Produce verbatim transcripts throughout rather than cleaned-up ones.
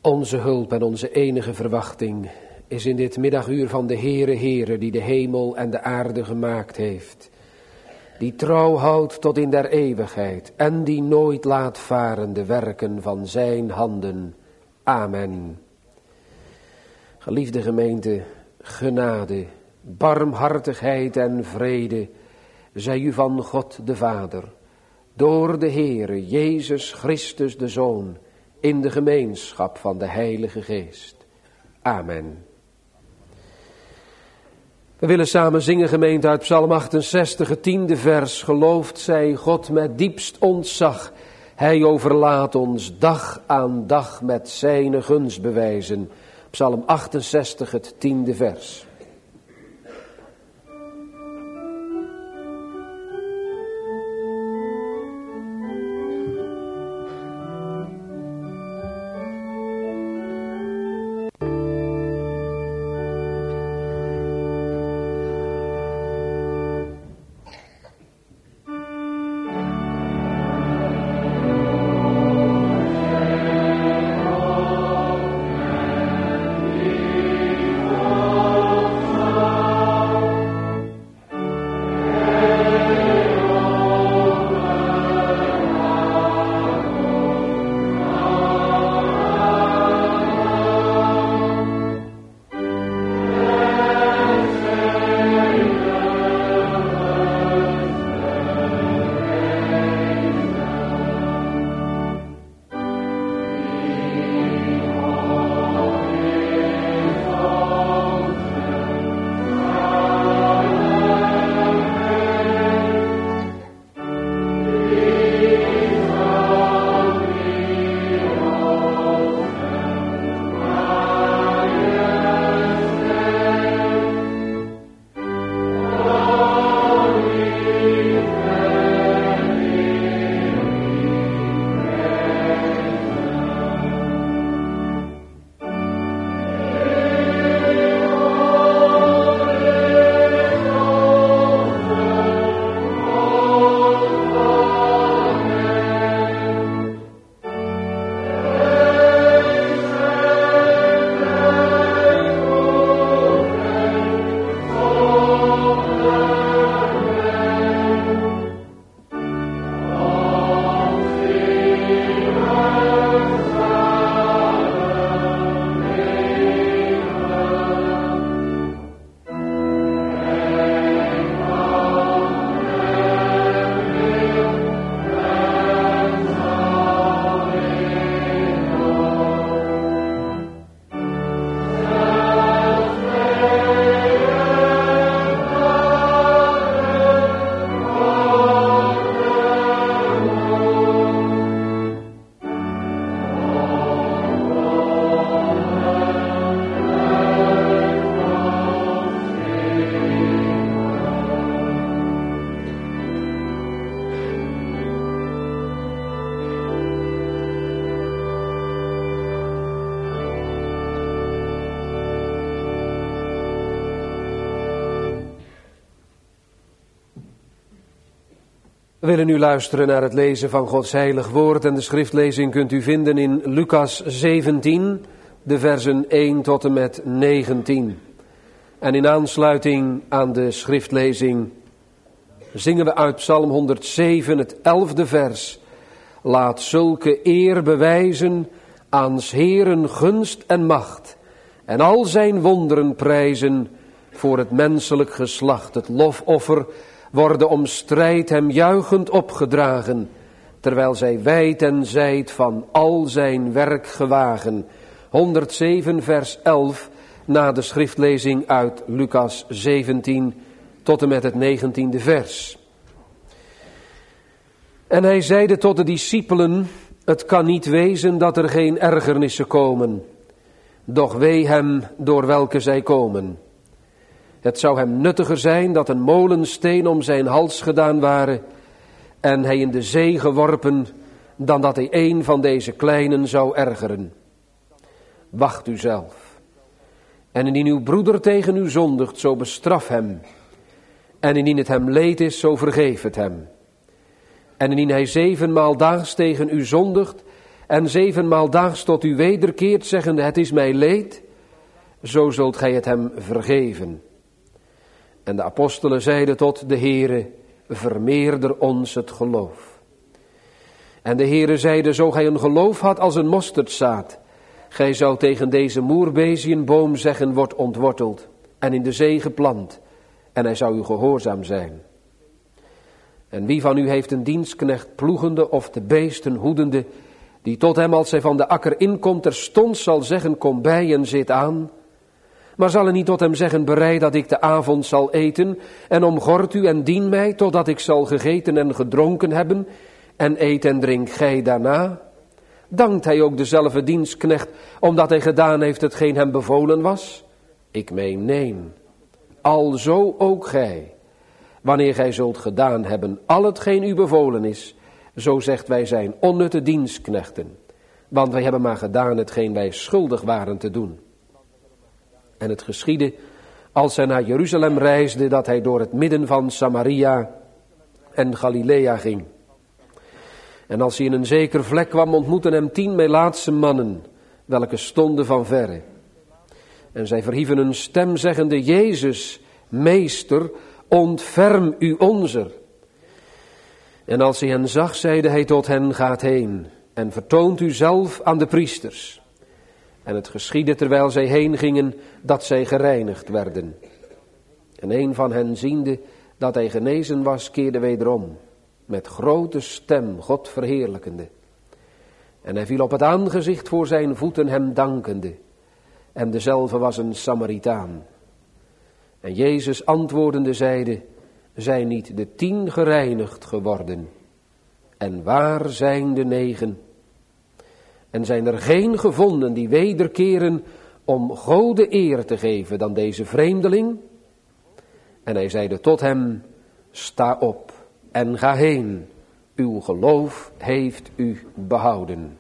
Onze hulp en onze enige verwachting is in dit middaguur van de Heere Heere, die de hemel en de aarde gemaakt heeft, die trouw houdt tot in der eeuwigheid en die nooit laat varen de werken van zijn handen. Amen. Geliefde gemeente, genade, barmhartigheid en vrede zij u van God de Vader, door de Heere Jezus Christus de Zoon, in de gemeenschap van de Heilige Geest. Amen. We willen samen zingen, gemeente, uit Psalm achtenzestig, het tiende vers. Geloofd zij God met diepst ontzag. Hij overlaat ons dag aan dag met zijne gunstbewijzen. Psalm achtenzestig, het tiende vers. We willen nu luisteren naar het lezen van Gods heilig woord en de schriftlezing kunt u vinden in Lucas zeventien, de versen één tot en met negentien. En in aansluiting aan de schriftlezing zingen we uit Psalm honderdzeven, het elfde vers. Laat zulke eer bewijzen aan 's Heeren gunst en macht en al zijn wonderen prijzen voor het menselijk geslacht. Het lofoffer worden om strijd hem juichend opgedragen, terwijl zij wijd en zijd van al zijn werk gewagen. honderdzeven vers elf na de schriftlezing uit Lucas zeventien tot en met het negentiende vers. En hij zeide tot de discipelen, het kan niet wezen dat er geen ergernissen komen, doch wee hem door welke zij komen. Het zou hem nuttiger zijn dat een molensteen om zijn hals gedaan ware en hij in de zee geworpen, dan dat hij een van deze kleinen zou ergeren. Wacht u zelf. En indien uw broeder tegen u zondigt, zo bestraf hem. En indien het hem leed is, zo vergeef het hem. En indien hij zevenmaal daags tegen u zondigt en zevenmaal daags tot u wederkeert, zeggende, het is mij leed, zo zult gij het hem vergeven. En de apostelen zeiden tot de Heere, vermeerder ons het geloof. En de Heere zeide, zo gij een geloof had als een mosterdzaad, gij zou tegen deze moerbeziënboom zeggen, wordt ontworteld en in de zee geplant, en hij zou u gehoorzaam zijn. En wie van u heeft een dienstknecht ploegende of de beesten hoedende, die tot hem als hij van de akker inkomt terstond zal zeggen, kom bij en zit aan, maar zal hij niet tot hem zeggen, bereid dat ik de avond zal eten, en omgord u en dien mij, totdat ik zal gegeten en gedronken hebben, en eet en drink gij daarna? Dankt hij ook dezelfde dienstknecht, omdat hij gedaan heeft hetgeen hem bevolen was? Ik meen, nee. Alzo ook gij, wanneer gij zult gedaan hebben al hetgeen u bevolen is, zo zegt wij zijn onnutte dienstknechten, want wij hebben maar gedaan hetgeen wij schuldig waren te doen. En het geschiedde, als hij naar Jeruzalem reisde, dat hij door het midden van Samaria en Galilea ging. En als hij in een zeker vlek kwam, ontmoetten hem tien Melaatse mannen, welke stonden van verre. En zij verhieven een stem, zeggende, Jezus, meester, ontferm u onzer. En als hij hen zag, zeide hij tot hen, gaat heen en vertoont u zelf aan de priesters. En het geschiedde terwijl zij heen gingen, dat zij gereinigd werden. En een van hen ziende dat hij genezen was, keerde wederom, met grote stem God verheerlijkende. En hij viel op het aangezicht voor zijn voeten hem dankende. En dezelfde was een Samaritaan. En Jezus antwoordende zeide, zijn niet de tien gereinigd geworden? En waar zijn de negen? En zijn er geen gevonden die wederkeren om God de eer te geven dan deze vreemdeling? En hij zeide tot hem, sta op en ga heen, uw geloof heeft u behouden.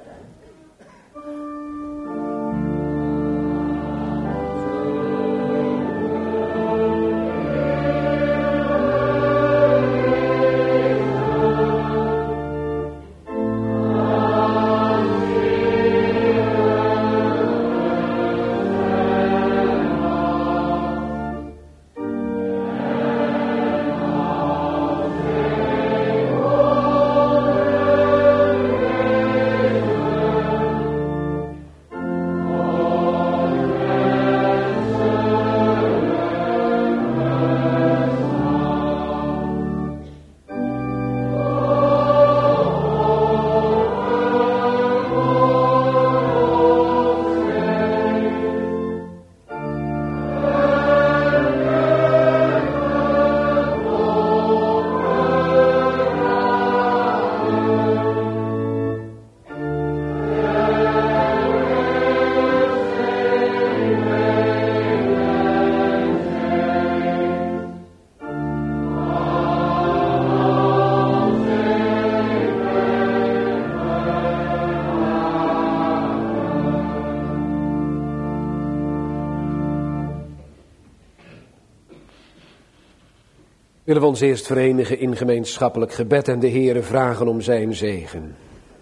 Willen we ons eerst verenigen in gemeenschappelijk gebed en de Heere vragen om zijn zegen.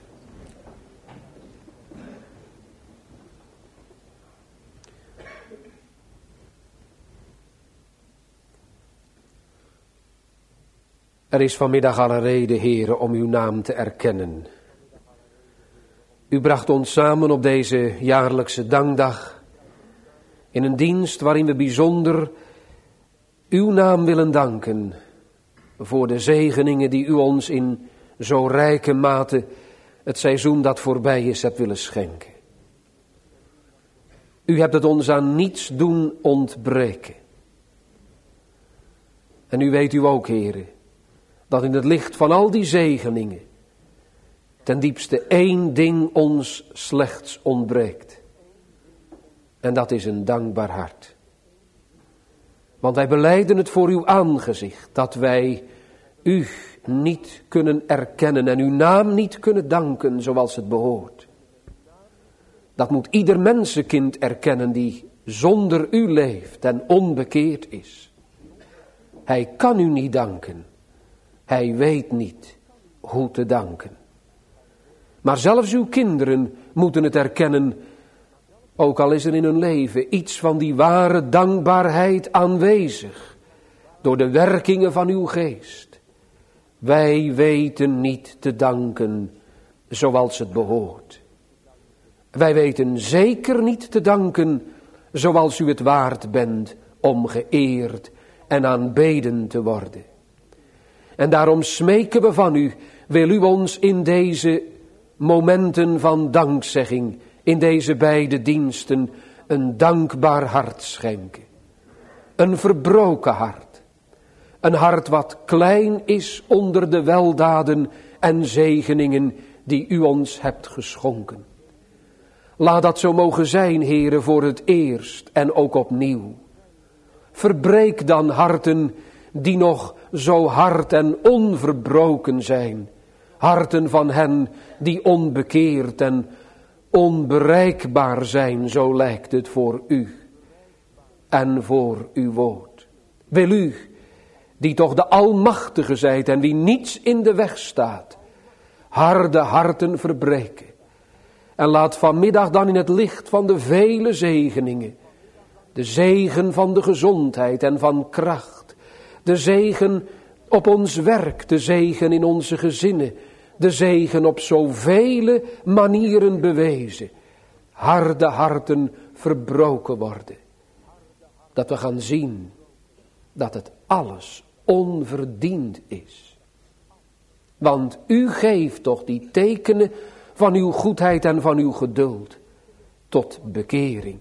Er is vanmiddag alle reden, Heere, om uw naam te erkennen. U bracht ons samen op deze jaarlijkse dankdag in een dienst waarin we bijzonder uw naam willen danken voor de zegeningen die u ons in zo rijke mate het seizoen dat voorbij is hebt willen schenken. U hebt het ons aan niets doen ontbreken. En u weet u ook, Heere, dat in het licht van al die zegeningen ten diepste één ding ons slechts ontbreekt. En dat is een dankbaar hart. Want wij belijden het voor uw aangezicht, dat wij u niet kunnen erkennen en uw naam niet kunnen danken zoals het behoort. Dat moet ieder mensenkind erkennen die zonder u leeft en onbekeerd is. Hij kan u niet danken. Hij weet niet hoe te danken. Maar zelfs uw kinderen moeten het erkennen, ook al is er in hun leven iets van die ware dankbaarheid aanwezig, door de werkingen van uw geest. Wij weten niet te danken zoals het behoort. Wij weten zeker niet te danken zoals u het waard bent om geëerd en aanbeden te worden. En daarom smeken we van u, wil u ons in deze momenten van dankzegging, in deze beide diensten, een dankbaar hart schenken. Een verbroken hart. Een hart wat klein is onder de weldaden en zegeningen die u ons hebt geschonken. Laat dat zo mogen zijn, Heere, voor het eerst en ook opnieuw. Verbreek dan harten die nog zo hard en onverbroken zijn. Harten van hen die onbekeerd en onbereikbaar zijn, zo lijkt het voor u en voor uw woord. Wil u, die toch de Almachtige zijt en wie niets in de weg staat, harde harten verbreken. En laat vanmiddag dan in het licht van de vele zegeningen, de zegen van de gezondheid en van kracht, de zegen op ons werk, de zegen in onze gezinnen, de zegen op zoveel manieren bewezen, harde harten verbroken worden. Dat we gaan zien dat het alles onverdiend is. Want u geeft toch die tekenen van uw goedheid en van uw geduld tot bekering.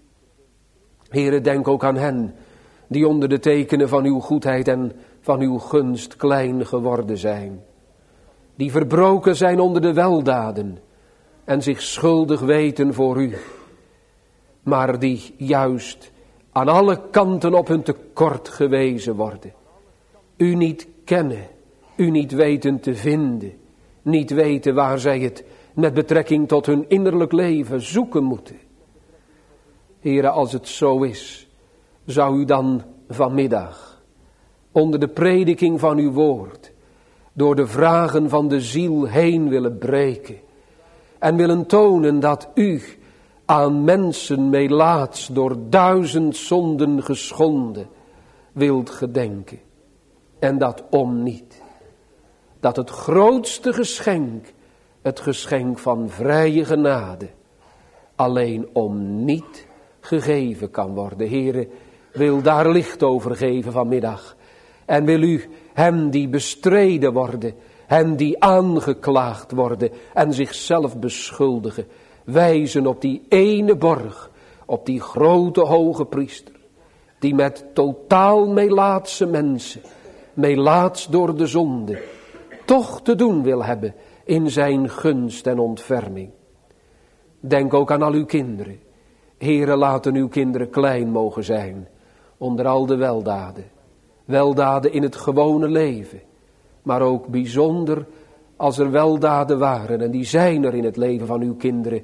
Heere, denk ook aan hen die onder de tekenen van uw goedheid en van uw gunst klein geworden zijn. Die verbroken zijn onder de weldaden en zich schuldig weten voor u. Maar die juist aan alle kanten op hun tekort gewezen worden. U niet kennen, u niet weten te vinden, niet weten waar zij het met betrekking tot hun innerlijk leven zoeken moeten. Heere, als het zo is, zou u dan vanmiddag onder de prediking van uw woord door de vragen van de ziel heen willen breken en willen tonen dat u aan mensen meelaats door duizend zonden geschonden wilt gedenken. En dat om niet. Dat het grootste geschenk, het geschenk van vrije genade, alleen om niet gegeven kan worden. Heere, wil daar licht over geven vanmiddag. En wil u hen die bestreden worden, hen die aangeklaagd worden en zichzelf beschuldigen, wijzen op die ene borg, op die grote hoge priester, die met totaal meelaatse mensen, meelaats door de zonde, toch te doen wil hebben in zijn gunst en ontferming. Denk ook aan al uw kinderen. Heere, laten uw kinderen klein mogen zijn onder al de weldaden. Weldaden in het gewone leven, maar ook bijzonder als er weldaden waren, en die zijn er in het leven van uw kinderen,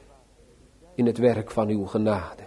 in het werk van uw genade.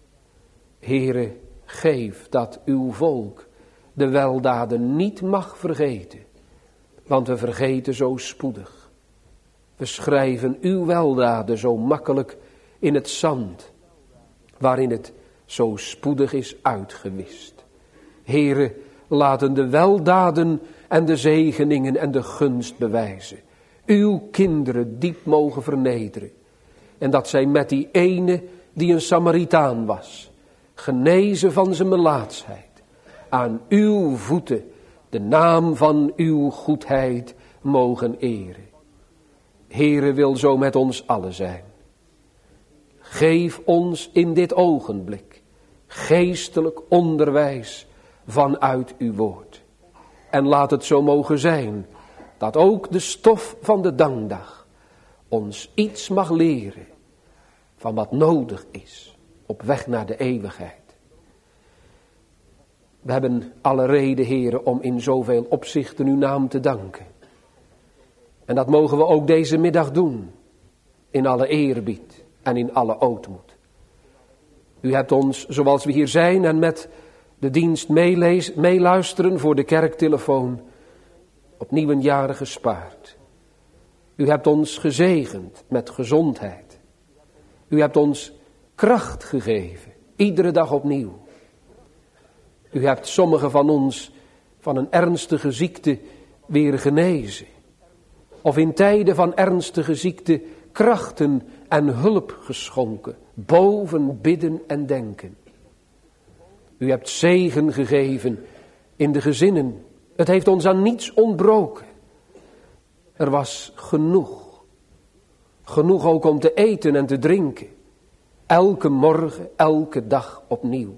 Heere, geef dat uw volk de weldaden niet mag vergeten, want we vergeten zo spoedig. We schrijven uw weldaden zo makkelijk in het zand, waarin het zo spoedig is uitgewist. Heere, laten de weldaden en de zegeningen en de gunst bewijzen. Uw kinderen diep mogen vernederen. En dat zij met die ene die een Samaritaan was, genezen van zijn melaatsheid, aan uw voeten de naam van uw goedheid mogen eren. Heere, wil zo met ons allen zijn. Geef ons in dit ogenblik geestelijk onderwijs vanuit uw woord. En laat het zo mogen zijn dat ook de stof van de dankdag ons iets mag leren van wat nodig is op weg naar de eeuwigheid. We hebben alle reden, Heere, om in zoveel opzichten uw naam te danken. En dat mogen we ook deze middag doen, in alle eerbied en in alle ootmoed. U hebt ons, zoals we hier zijn en met de dienst meelees, meeluisteren voor de kerktelefoon, opnieuw een jaren gespaard. U hebt ons gezegend met gezondheid. U hebt ons kracht gegeven, iedere dag opnieuw. U hebt sommigen van ons van een ernstige ziekte weer genezen. Of in tijden van ernstige ziekte krachten en hulp geschonken, boven bidden en denken. U hebt zegen gegeven in de gezinnen. Het heeft ons aan niets ontbroken. Er was genoeg. Genoeg ook om te eten en te drinken. Elke morgen, elke dag opnieuw.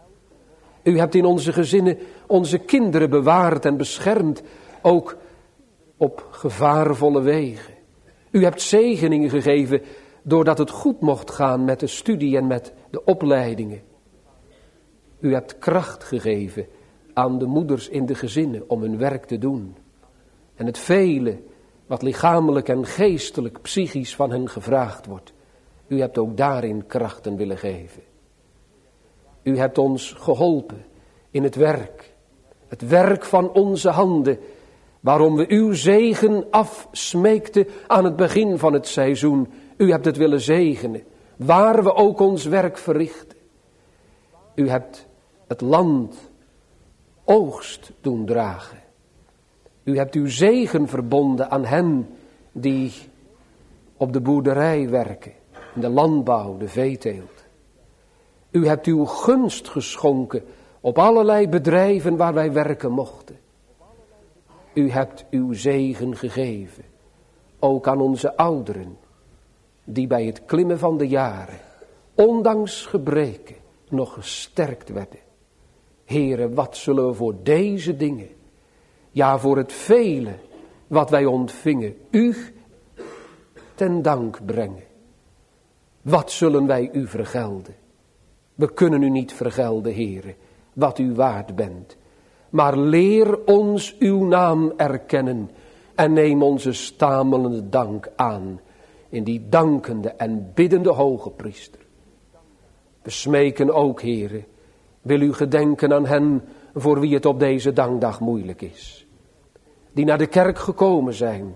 U hebt in onze gezinnen onze kinderen bewaard en beschermd, ook op gevaarvolle wegen. U hebt zegeningen gegeven doordat het goed mocht gaan met de studie en met de opleidingen. U hebt kracht gegeven aan de moeders in de gezinnen om hun werk te doen. En het vele wat lichamelijk en geestelijk, psychisch van hen gevraagd wordt. U hebt ook daarin krachten willen geven. U hebt ons geholpen in het werk. Het werk van onze handen, waarom we uw zegen afsmeekten aan het begin van het seizoen. U hebt het willen zegenen, waar we ook ons werk verrichten. U hebt het land oogst doen dragen. U hebt uw zegen verbonden aan hen die op de boerderij werken, in de landbouw, de veeteelt. U hebt uw gunst geschonken op allerlei bedrijven waar wij werken mochten. U hebt uw zegen gegeven, ook aan onze ouderen, die bij het klimmen van de jaren, ondanks gebreken, nog gesterkt werden. Heere, wat zullen we voor deze dingen, ja voor het vele wat wij ontvingen, u ten dank brengen. Wat zullen wij u vergelden? We kunnen u niet vergelden, Heere, wat u waard bent. Maar leer ons uw naam erkennen en neem onze stamelende dank aan in die dankende en biddende hoge priester. We smeken ook, Heere, wil u gedenken aan hen voor wie het op deze dankdag moeilijk is. Die naar de kerk gekomen zijn,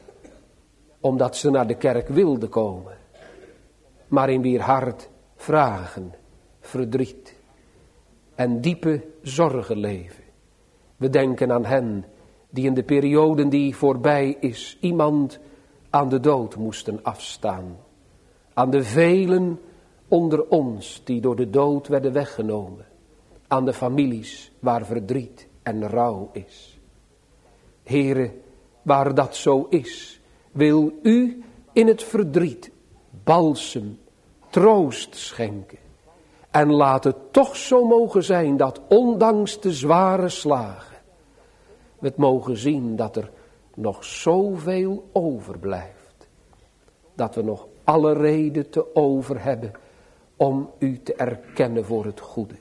omdat ze naar de kerk wilden komen. Maar in wier hart vragen, verdriet en diepe zorgen leven. We denken aan hen die in de perioden die voorbij is iemand aan de dood moesten afstaan. Aan de velen onder ons die door de dood werden weggenomen. Aan de families waar verdriet en rouw is. Heere, waar dat zo is, wil u in het verdriet balsem, troost schenken. En laat het toch zo mogen zijn dat ondanks de zware slagen, we het mogen zien dat er nog zoveel overblijft. Dat we nog alle reden te over hebben om u te erkennen voor het goede.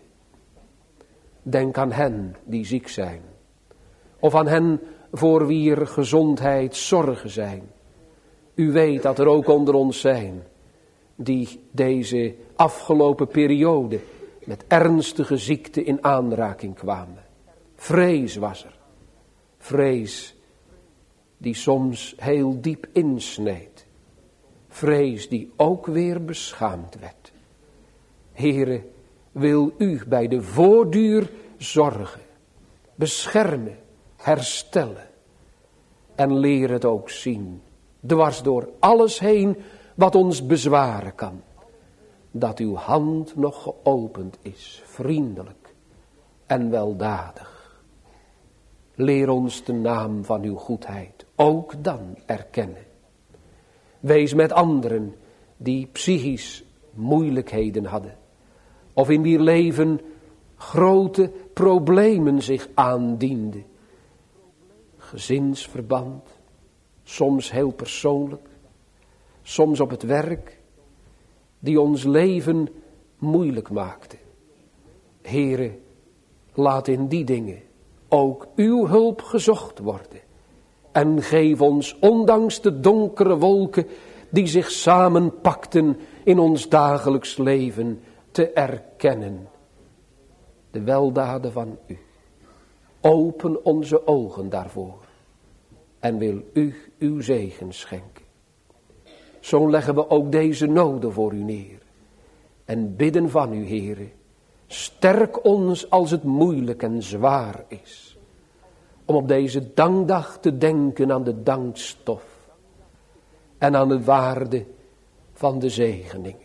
Denk aan hen die ziek zijn. Of aan hen voor wie er gezondheid zorgen zijn. U weet dat er ook onder ons zijn die deze afgelopen periode met ernstige ziekte in aanraking kwamen. Vrees was er. Vrees die soms heel diep insneed. Vrees die ook weer beschaamd werd. Heere, wil u bij de voortduur zorgen, beschermen, herstellen en leer het ook zien, dwars door alles heen wat ons bezwaren kan, dat uw hand nog geopend is, vriendelijk en weldadig. Leer ons de naam van uw goedheid ook dan erkennen. Wees met anderen die psychisch moeilijkheden hadden, of in wier leven grote problemen zich aandienden. Gezinsverband, soms heel persoonlijk, soms op het werk, die ons leven moeilijk maakte. Heere, laat in die dingen ook uw hulp gezocht worden. En geef ons, ondanks de donkere wolken die zich samenpakten in ons dagelijks leven, te erkennen de weldaden van u. Open onze ogen daarvoor. en wil u uw zegen schenken. Zo leggen we ook deze noden voor u neer en bidden van u, Heere, sterk ons als het moeilijk en zwaar is, om op deze dankdag te denken aan de dankstof en aan de waarde van de zegeningen.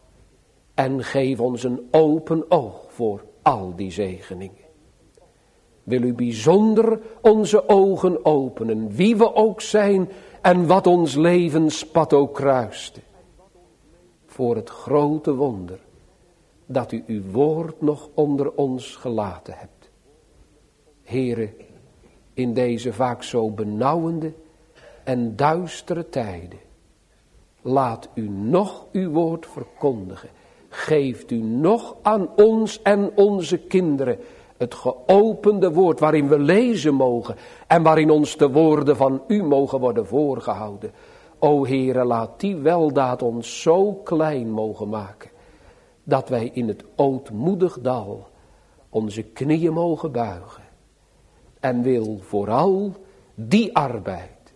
En geef ons een open oog voor al die zegeningen. Wil u bijzonder onze ogen openen, wie we ook zijn en wat ons levenspad ook kruiste. Voor het grote wonder dat u uw woord nog onder ons gelaten hebt. Heere, in deze vaak zo benauwende en duistere tijden, laat u nog uw woord verkondigen. Geeft u nog aan ons en onze kinderen het geopende woord waarin we lezen mogen en waarin ons de woorden van u mogen worden voorgehouden. O Heere, laat die weldaad ons zo klein mogen maken, dat wij in het ootmoedig dal onze knieën mogen buigen. En wil vooral die arbeid,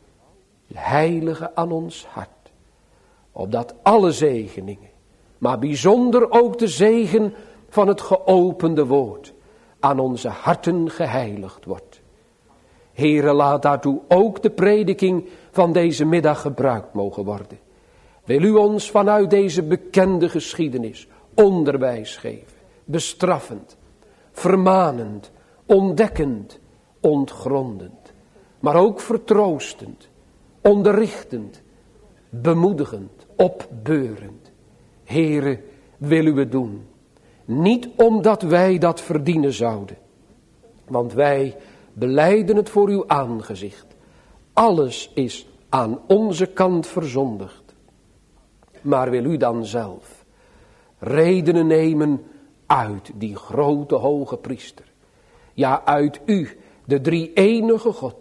heilige aan ons hart, opdat alle zegeningen, maar bijzonder ook de zegen van het geopende woord, aan onze harten geheiligd wordt. Heere, laat daartoe ook de prediking van deze middag gebruikt mogen worden. Wil u ons vanuit deze bekende geschiedenis onderwijs geven, bestraffend, vermanend, ontdekkend, ontgrondend, maar ook vertroostend, onderrichtend, bemoedigend, opbeurend. Heere, wil u het doen, niet omdat wij dat verdienen zouden, want wij belijden het voor uw aangezicht. Alles is aan onze kant verzondigd. Maar wil u dan zelf redenen nemen uit die grote hoge priester. Ja, uit u, de drie-enige God.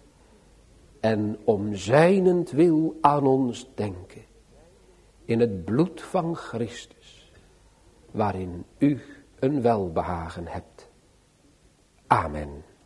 En om zijnentwil aan ons denken. In het bloed van Christus. Waarin u een welbehagen hebt. Amen.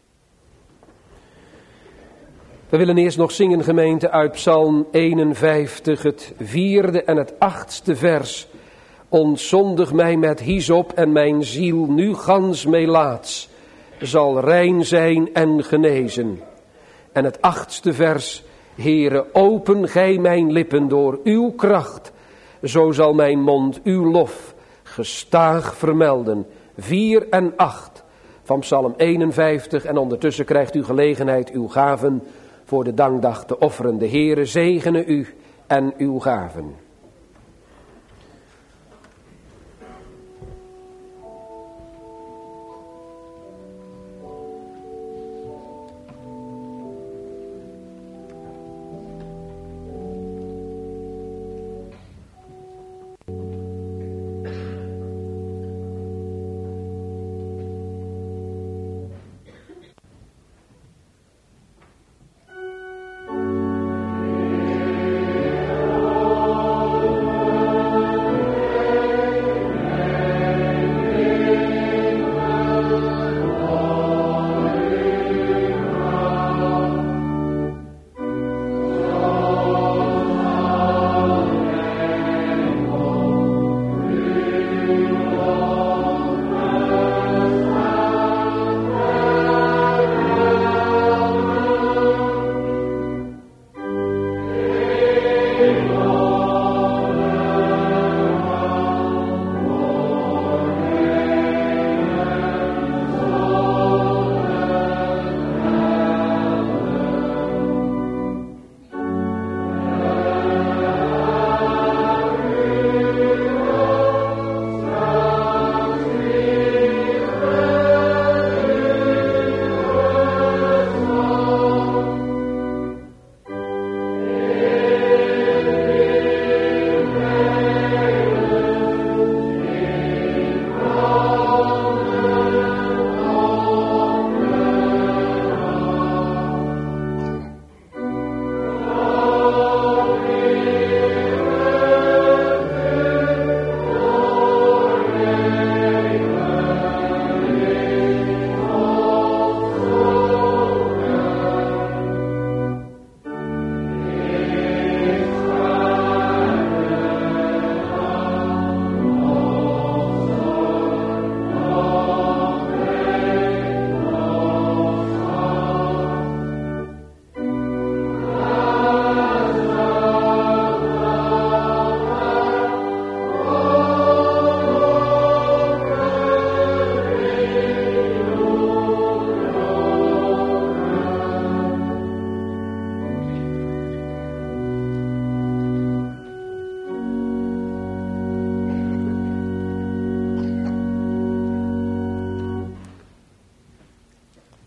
We willen eerst nog zingen, gemeente, uit Psalm eenenvijftig, het vierde en het achtste vers. Ontzondig mij met hyssop en mijn ziel nu gans meelaats zal rein zijn en genezen. En het achtste vers, Heere, open gij mijn lippen door uw kracht, zo zal mijn mond uw lof gestaag vermelden. Vier en acht van Psalm eenenvijftig, en ondertussen krijgt u gelegenheid uw gaven voor de dankdag te offeren. De Heere zegene u en uw gaven.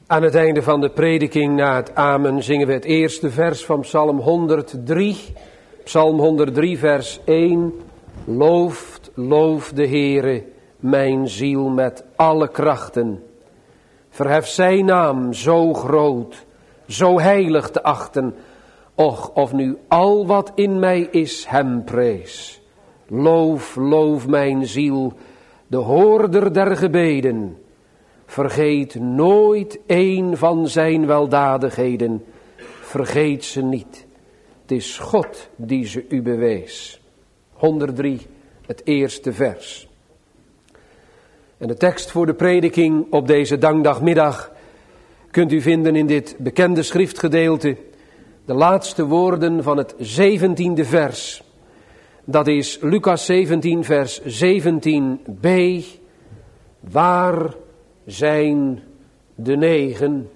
Aan het einde van de prediking na het amen zingen we het eerste vers van Psalm honderddrie. Psalm honderddrie vers één. Looft, loof de Heere, mijn ziel met alle krachten. Verhef zijn naam zo groot, zo heilig te achten. Och, of nu al wat in mij is hem prees. Loof, loof mijn ziel, de hoorder der gebeden. Vergeet nooit een van zijn weldadigheden. Vergeet ze niet. Het is God die ze u bewees. honderddrie, het eerste vers. En de tekst voor de prediking op deze dankdagmiddag kunt u vinden in dit bekende schriftgedeelte. De laatste woorden van het zeventiende vers. Dat is Lucas zeventien vers zeventien b. Waar zijn de negen?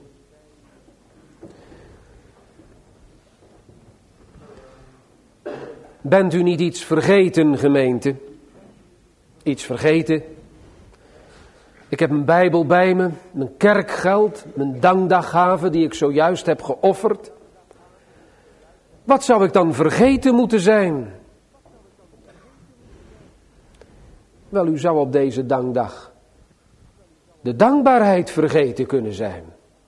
Bent u niet iets vergeten, gemeente? Iets vergeten? Ik heb mijn Bijbel bij me, mijn kerkgeld, mijn dankdaggave die ik zojuist heb geofferd. Wat zou ik dan vergeten moeten zijn? Wel, u zou op deze dankdag de dankbaarheid vergeten kunnen zijn.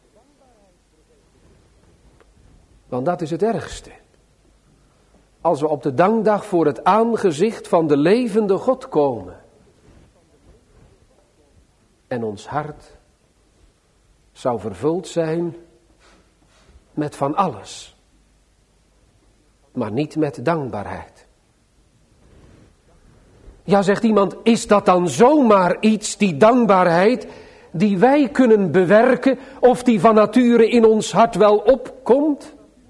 Want dat is het ergste. Als we op de dankdag voor het aangezicht van de levende God komen. En ons hart zou vervuld zijn met van alles. Maar niet met dankbaarheid. Ja, zegt iemand, is dat dan zomaar iets, die dankbaarheid, die wij kunnen bewerken of die van nature in ons hart wel opkomt?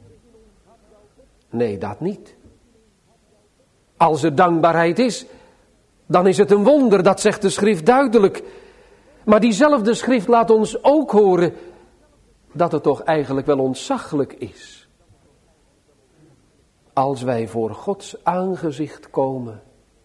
Nee, dat niet. Als er dankbaarheid is, dan is het een wonder, dat zegt de schrift duidelijk. Maar diezelfde schrift laat ons ook horen dat het toch eigenlijk wel ontzaglijk is. Als wij voor Gods aangezicht komen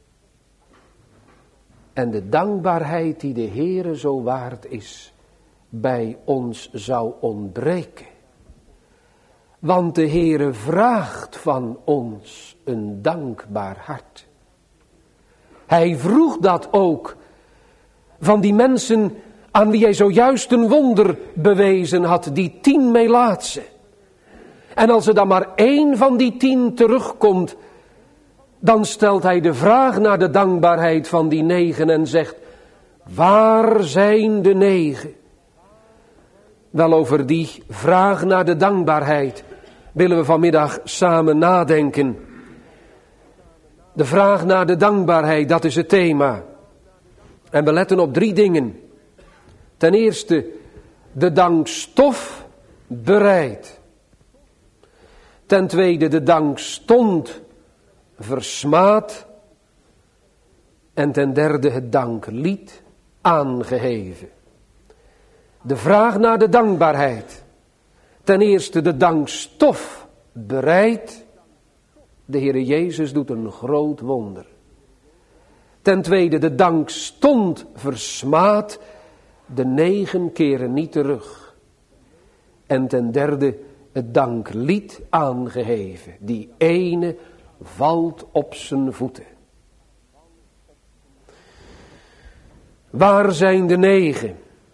en de dankbaarheid die de Heere zo waard is, bij ons zou ontbreken. Want de Heere vraagt van ons een dankbaar hart. Hij vroeg dat ook van die mensen aan wie hij zojuist een wonder bewezen had, die tien Melaatsen. En als er dan maar één van die tien terugkomt, dan stelt hij de vraag naar de dankbaarheid van die negen en zegt, waar zijn de negen? Wel, over die vraag naar de dankbaarheid willen we vanmiddag samen nadenken. De vraag naar de dankbaarheid, dat is het thema. En we letten op drie dingen. Ten eerste, de dankstof bereid. Ten tweede, de dankstond versmaad. En ten derde, het danklied aangeheven. De vraag naar de dankbaarheid. Ten eerste, de dankstof bereid. De Heere Jezus doet een groot wonder. Ten tweede, de dankstond versmaad. De negen keren niet terug. En ten derde, het danklied aangeheven. Die ene valt op zijn voeten. Waar zijn de negen?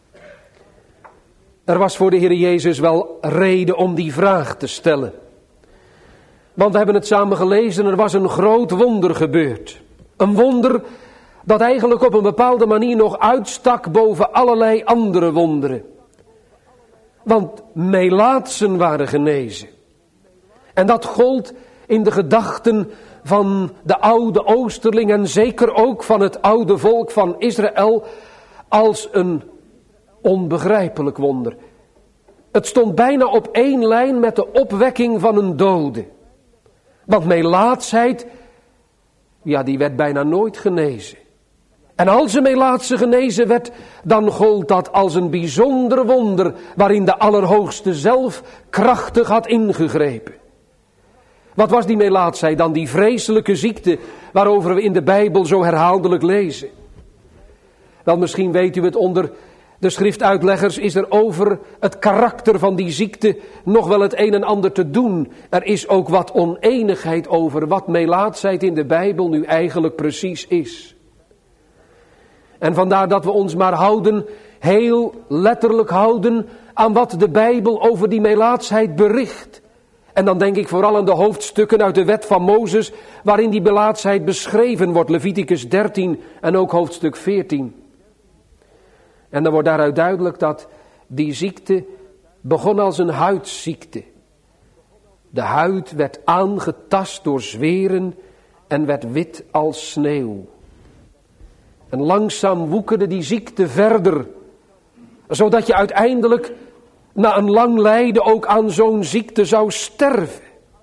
Er was voor de Heer Jezus wel reden om die vraag te stellen. Want we hebben het samen gelezen, er was een groot wonder gebeurd. Een wonder dat eigenlijk op een bepaalde manier nog uitstak boven allerlei andere wonderen. Want Melaatsen waren genezen. En dat gold in de gedachten van de oude Oosterling en zeker ook van het oude volk van Israël als een onbegrijpelijk wonder. Het stond bijna op één lijn met de opwekking van een dode. Want melaatsheid, ja, die werd bijna nooit genezen. En als een melaatse genezen werd, dan gold dat als een bijzonder wonder waarin de Allerhoogste zelf krachtig had ingegrepen. Wat was die melaatsheid dan, die vreselijke ziekte waarover we in de Bijbel zo herhaaldelijk lezen? Wel, misschien weet u het, onder De schriftuitleggers is er over het karakter van die ziekte nog wel het een en ander te doen. Er is ook wat oneenigheid over wat melaatsheid in de Bijbel nu eigenlijk precies is. En vandaar dat we ons maar houden, heel letterlijk houden, aan wat de Bijbel over die melaatsheid bericht. En dan denk ik vooral aan de hoofdstukken uit de wet van Mozes, waarin die melaatsheid beschreven wordt, Leviticus dertien en ook hoofdstuk veertien. En dan wordt daaruit duidelijk dat die ziekte begon als een huidziekte. De huid werd aangetast door zweren en werd wit als sneeuw. En langzaam woekerde die ziekte verder, zodat je uiteindelijk na een lang lijden ook aan zo'n ziekte zou sterven.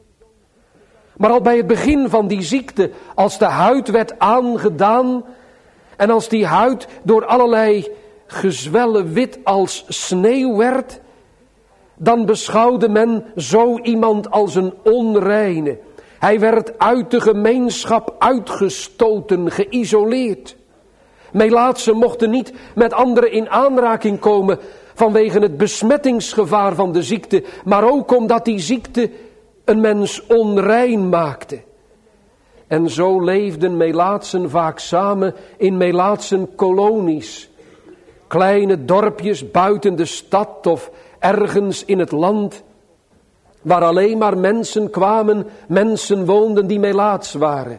Maar al bij het begin van die ziekte, als de huid werd aangedaan en als die huid door allerlei gezwellen wit als sneeuw werd, dan beschouwde men zo iemand als een onreine. Hij werd uit de gemeenschap uitgestoten, geïsoleerd. Melaatsen mochten niet met anderen in aanraking komen vanwege het besmettingsgevaar van de ziekte, maar ook omdat die ziekte een mens onrein maakte. En zo leefden melaatsen vaak samen in melaatsenkolonies. Kleine dorpjes buiten de stad of ergens in het land, waar alleen maar mensen kwamen, mensen woonden die melaats waren.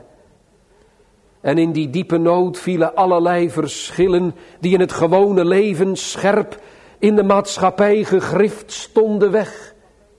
En in die diepe nood vielen allerlei verschillen die in het gewone leven scherp in de maatschappij gegrift stonden weg.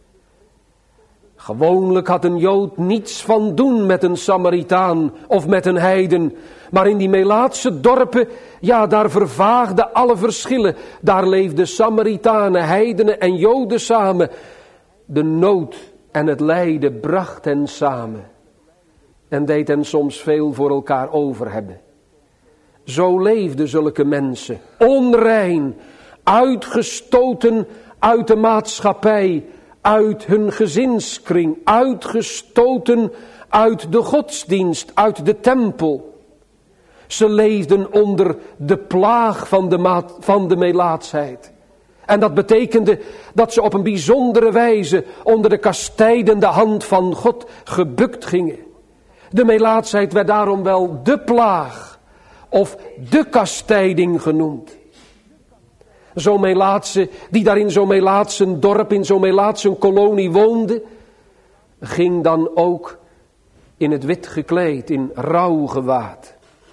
Gewoonlijk had een Jood niets van doen met een Samaritaan of met een heiden. Maar in die Melaatse dorpen, ja, daar vervaagden alle verschillen. Daar leefden Samaritanen, heidenen en Joden samen. De nood en het lijden bracht hen samen. En deed hen soms veel voor elkaar over hebben. Zo leefden zulke mensen, onrein, uitgestoten uit de maatschappij, uit hun gezinskring, uitgestoten uit de godsdienst, uit de tempel. Ze leefden onder de plaag van de, maat, van de melaatsheid. En dat betekende dat ze op een bijzondere wijze onder de kastijdende hand van God gebukt gingen. De melaatsheid werd daarom wel de plaag of de kastijding genoemd. Zo'n melaatse die daar in zo'n melaatsen dorp, in zo'n melaatsen kolonie woonde, ging dan ook in het wit gekleed, in rouwgewaad.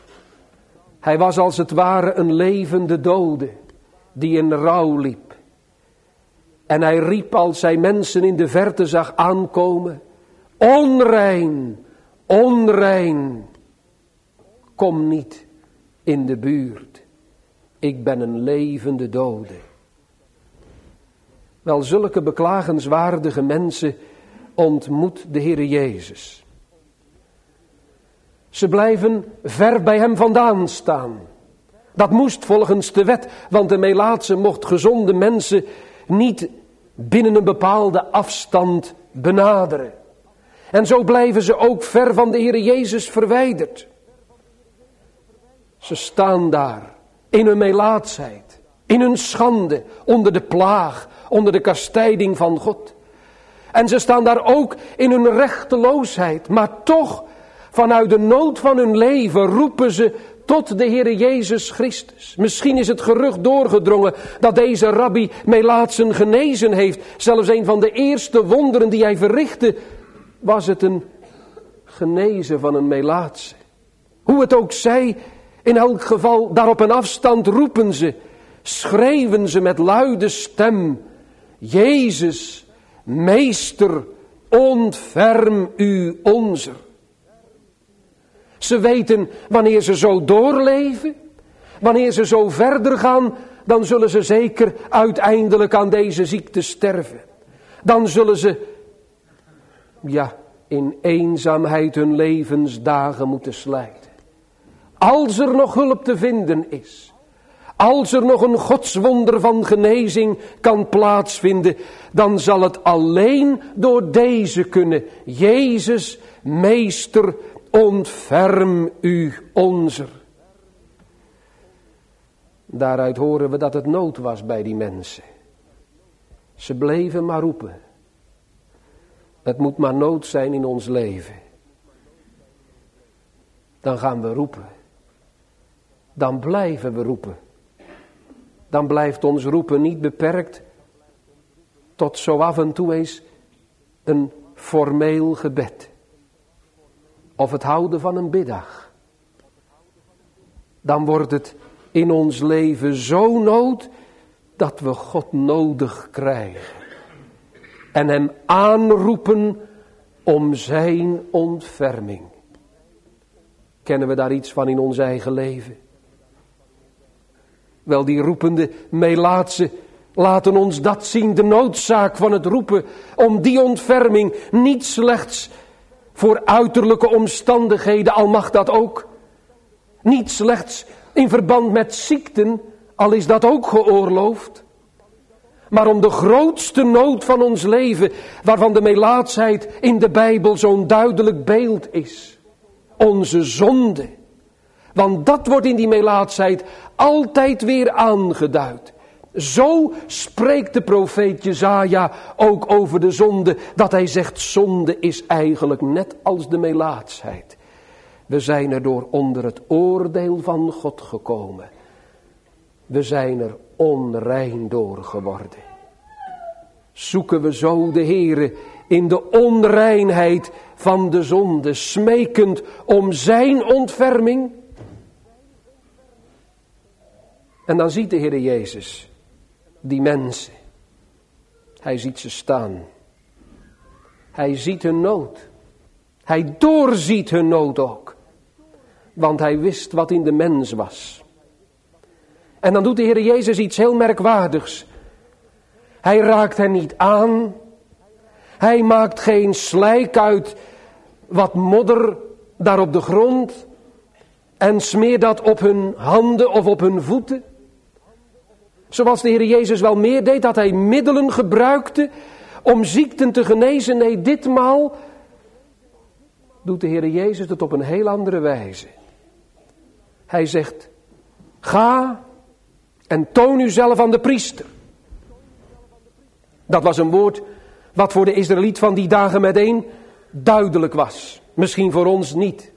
Hij was als het ware een levende dode die in rouw liep. En hij riep als hij mensen in de verte zag aankomen: onrein, onrein, kom niet in de buurt. Ik ben een levende dode. Wel, zulke beklagenswaardige mensen ontmoet de Heere Jezus. Ze blijven ver bij hem vandaan staan. Dat moest volgens de wet, want de melaatse mocht gezonde mensen niet binnen een bepaalde afstand benaderen. En zo blijven ze ook ver van de Heere Jezus verwijderd. Ze staan daar in hun melaatsheid, in hun schande, onder de plaag, onder de kastijding van God. En ze staan daar ook in hun rechteloosheid, maar toch vanuit de nood van hun leven roepen ze tot de Heere Jezus Christus. Misschien is het gerucht doorgedrongen dat deze rabbi melaatsen genezen heeft. Zelfs een van de eerste wonderen die hij verrichtte, was het een genezen van een melaatse. Hoe het ook zij, in elk geval daar op een afstand roepen ze, schreeuwen ze met luide stem: Jezus, Meester, ontferm u onzer. Ze weten, wanneer ze zo doorleven, wanneer ze zo verder gaan, dan zullen ze zeker uiteindelijk aan deze ziekte sterven. Dan zullen ze, ja, in eenzaamheid hun levensdagen moeten slijten. Als er nog hulp te vinden is, als er nog een godswonder van genezing kan plaatsvinden, dan zal het alleen door deze kunnen: Jezus, Meester, ontferm u onzer. Daaruit horen we dat het nood was bij die mensen. Ze bleven maar roepen. Het moet maar nood zijn in ons leven. Dan gaan we roepen. Dan blijven we roepen. Dan blijft ons roepen niet beperkt tot zo af en toe eens een formeel gebed. Of het houden van een biddag. Dan wordt het in ons leven zo nood dat we God nodig krijgen. En hem aanroepen om zijn ontferming. Kennen we daar iets van in ons eigen leven? Wel, die roepende Melaatse laten ons dat zien, de noodzaak van het roepen om die ontferming, niet slechts voor uiterlijke omstandigheden, al mag dat ook. Niet slechts in verband met ziekten, al is dat ook geoorloofd. Maar om de grootste nood van ons leven, waarvan de melaatsheid in de Bijbel zo'n duidelijk beeld is. Onze zonde. Want dat wordt in die melaatsheid altijd weer aangeduid. Zo spreekt de profeet Jesaja ook over de zonde, dat hij zegt, zonde is eigenlijk net als de melaatsheid. We zijn er door onder het oordeel van God gekomen. We zijn er onrein door geworden. Zoeken we zo de Heere in de onreinheid van de zonde, smekend om zijn ontferming? En dan ziet de Heere Jezus die mensen. Hij ziet ze staan. Hij ziet hun nood. Hij doorziet hun nood ook. Want hij wist wat in de mens was. En dan doet de Heere Jezus iets heel merkwaardigs. Hij raakt hen niet aan. Hij maakt geen slijk uit wat modder daar op de grond. En smeert dat op hun handen of op hun voeten. Zoals de Heer Jezus wel meer deed, dat hij middelen gebruikte om ziekten te genezen. Nee, ditmaal doet de Heer Jezus het op een heel andere wijze. Hij zegt, ga en toon uzelf aan de priester. Dat was een woord wat voor de Israëliet van die dagen meteen duidelijk was. Misschien voor ons niet.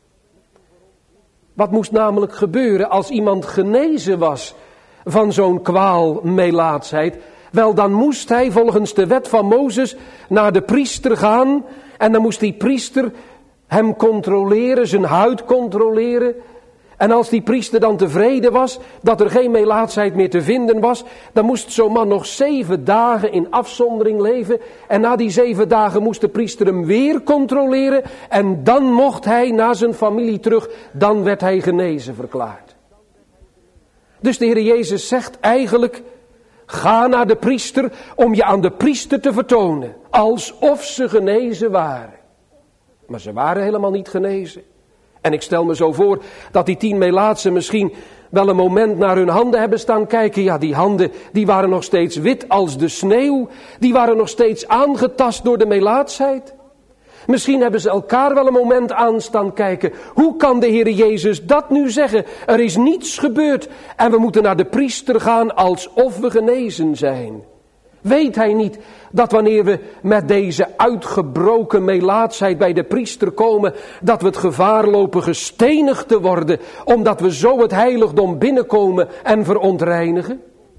Wat moest namelijk gebeuren als iemand genezen was van zo'n kwaal melaatsheid? Wel, dan moest hij volgens de wet van Mozes naar de priester gaan. En dan moest die priester hem controleren, zijn huid controleren. En als die priester dan tevreden was dat er geen melaatsheid meer te vinden was, dan moest zo'n man nog zeven dagen in afzondering leven. En na die zeven dagen moest de priester hem weer controleren. En dan mocht hij naar zijn familie terug. Dan werd hij genezen verklaard. Dus de Heer Jezus zegt eigenlijk, ga naar de priester om je aan de priester te vertonen. Alsof ze genezen waren. Maar ze waren helemaal niet genezen. En ik stel me zo voor dat die tien melaatsen misschien wel een moment naar hun handen hebben staan kijken. Ja, die handen die waren nog steeds wit als de sneeuw. Die waren nog steeds aangetast door de melaatsheid. Misschien hebben ze elkaar wel een moment aan staan kijken. Hoe kan de Heer Jezus dat nu zeggen? Er is niets gebeurd en we moeten naar de priester gaan alsof we genezen zijn. Weet hij niet dat wanneer we met deze uitgebroken melaatsheid bij de priester komen, dat we het gevaar lopen gestenigd te worden, omdat we zo het heiligdom binnenkomen en verontreinigen?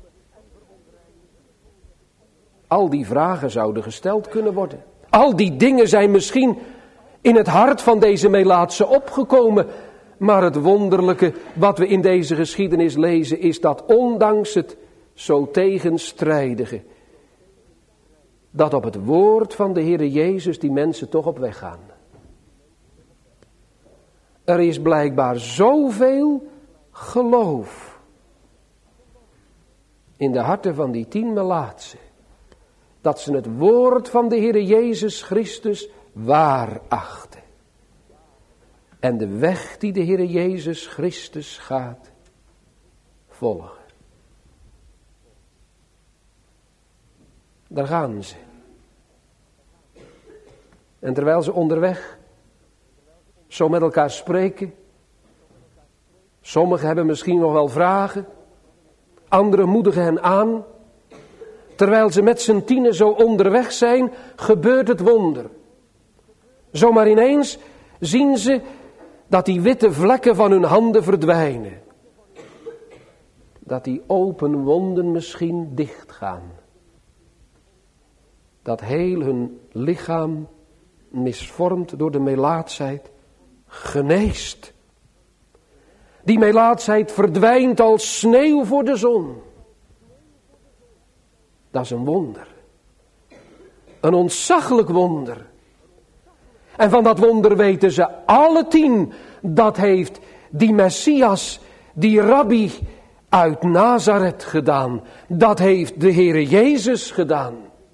Al die vragen zouden gesteld kunnen worden. Al die dingen zijn misschien in het hart van deze melaatse opgekomen. Maar het wonderlijke wat we in deze geschiedenis lezen is dat ondanks het zo tegenstrijdige, dat op het woord van de Heere Jezus die mensen toch op weg gaan. Er is blijkbaar zoveel geloof in de harten van die tien melaatsen, dat ze het woord van de Heere Jezus Christus waar achten. En de weg die de Heere Jezus Christus gaat volgen. Daar gaan ze. En terwijl ze onderweg zo met elkaar spreken, sommigen hebben misschien nog wel vragen, Anderen moedigen hen aan. Terwijl ze met z'n tienen zo onderweg zijn, gebeurt het wonder. Zomaar ineens zien ze dat die witte vlekken van hun handen verdwijnen. Dat die open wonden misschien dichtgaan. Dat heel hun lichaam, misvormd door de melaatsheid, geneest. Die melaatsheid verdwijnt als sneeuw voor de zon. Dat is een wonder. Een ontzaglijk wonder. En van dat wonder weten ze alle tien. Dat heeft die Messias, die Rabbi uit Nazareth gedaan. Dat heeft de Heere Jezus gedaan.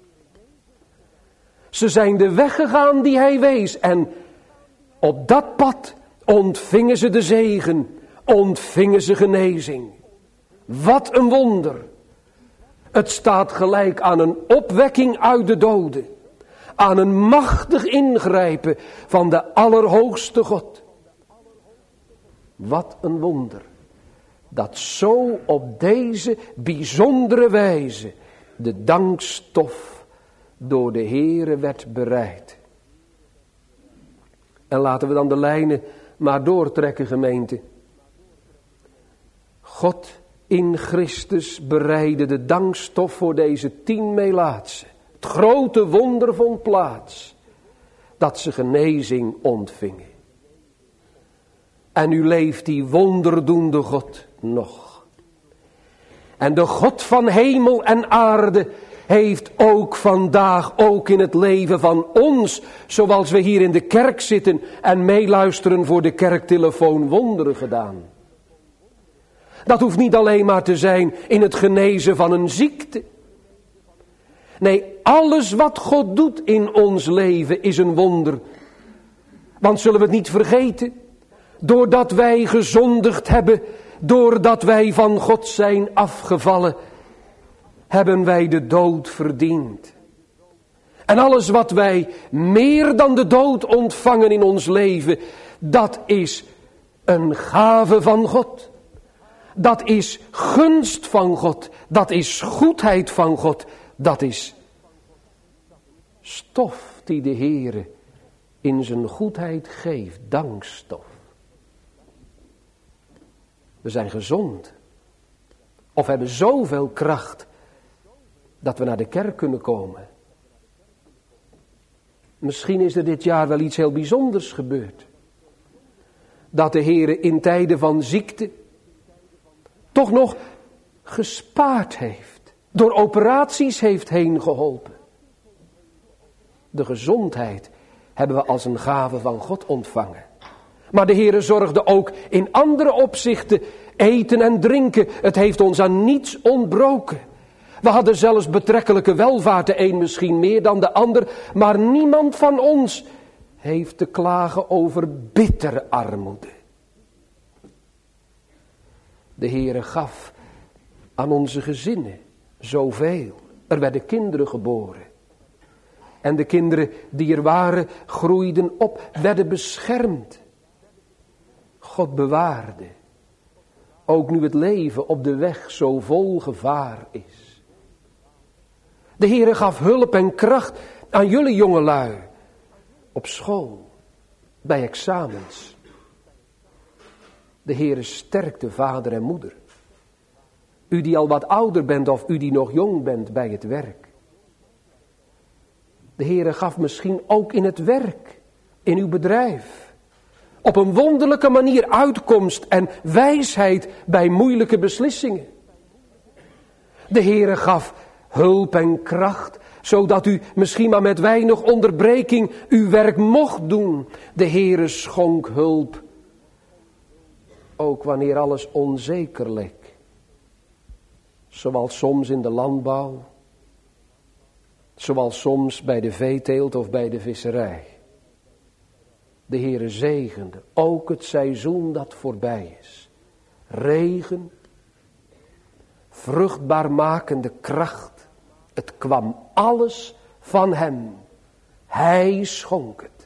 Ze zijn de weg gegaan die hij wees. En op dat pad ontvingen ze de zegen. Ontvingen ze genezing. Wat een wonder. Het staat gelijk aan een opwekking uit de doden. Aan een machtig ingrijpen van de Allerhoogste God. Wat een wonder. Dat zo op deze bijzondere wijze de dankstof door de Heere werd bereid. En laten we dan de lijnen maar doortrekken, gemeente. God in Christus bereidde de dankstof voor deze tien melaatsen. Het grote wonder vond plaats, dat ze genezing ontvingen. En nu leeft die wonderdoende God nog. En de God van hemel en aarde heeft ook vandaag, ook in het leven van ons, zoals we hier in de kerk zitten en meeluisteren voor de kerktelefoon, wonderen gedaan. Dat hoeft niet alleen maar te zijn in het genezen van een ziekte. Nee, alles wat God doet in ons leven is een wonder. Want zullen we het niet vergeten? Doordat wij gezondigd hebben, doordat wij van God zijn afgevallen, hebben wij de dood verdiend. En alles wat wij meer dan de dood ontvangen in ons leven, dat is een gave van God. Dat is gunst van God. Dat is goedheid van God. Dat is stof die de Heere in zijn goedheid geeft. Dankstof. We zijn gezond. Of hebben zoveel kracht dat we naar de kerk kunnen komen. Misschien is er dit jaar wel iets heel bijzonders gebeurd. Dat de Heere in tijden van ziekte toch nog gespaard heeft. Door operaties heeft heen geholpen. De gezondheid hebben we als een gave van God ontvangen. Maar de Heere zorgde ook in andere opzichten, eten en drinken. Het heeft ons aan niets ontbroken. We hadden zelfs betrekkelijke welvaart, de een misschien meer dan de ander. Maar niemand van ons heeft te klagen over bittere armoede. De Heere gaf aan onze gezinnen zoveel. Er werden kinderen geboren. En de kinderen die er waren, groeiden op, werden beschermd. God bewaarde. Ook nu het leven op de weg zo vol gevaar is. De Heere gaf hulp en kracht aan jullie jongelui. Op school, bij examens. De Heere sterkte vader en moeder. U die al wat ouder bent of u die nog jong bent bij het werk. De Heere gaf misschien ook in het werk, in uw bedrijf, op een wonderlijke manier uitkomst en wijsheid bij moeilijke beslissingen. De Heere gaf hulp en kracht, zodat u misschien maar met weinig onderbreking uw werk mocht doen. De Heere schonk hulp, ook wanneer alles onzeker leek. Zoals soms in de landbouw, zoals soms bij de veeteelt of bij de visserij. De Heere zegende ook het seizoen dat voorbij is. Regen, vruchtbaarmakende kracht. Het kwam alles van hem. Hij schonk het.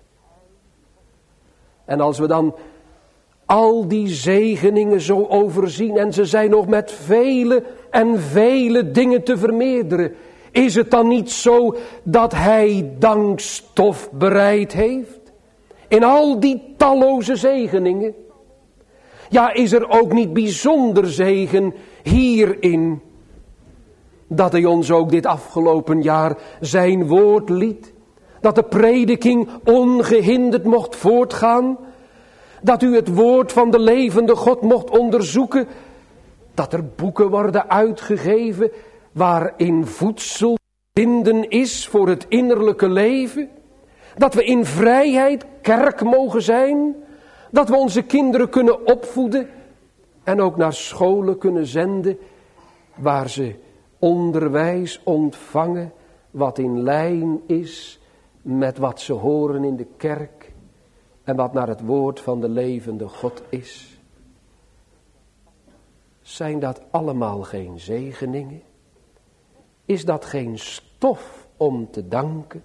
En als we dan al die zegeningen zo overzien, en ze zijn nog met vele en vele dingen te vermeerderen, is het dan niet zo dat hij dankstof bereid heeft? In al die talloze zegeningen. Ja, is er ook niet bijzonder zegen hierin, dat hij ons ook dit afgelopen jaar zijn woord liet? Dat de prediking ongehinderd mocht voortgaan? Dat u het woord van de levende God mocht onderzoeken? Dat er boeken worden uitgegeven waarin voedsel vinden is voor het innerlijke leven? Dat we in vrijheid kerk mogen zijn? Dat we onze kinderen kunnen opvoeden en ook naar scholen kunnen zenden waar ze onderwijs ontvangen wat in lijn is met wat ze horen in de kerk en wat naar het woord van de levende God is? Zijn dat allemaal geen zegeningen? Is dat geen stof om te danken?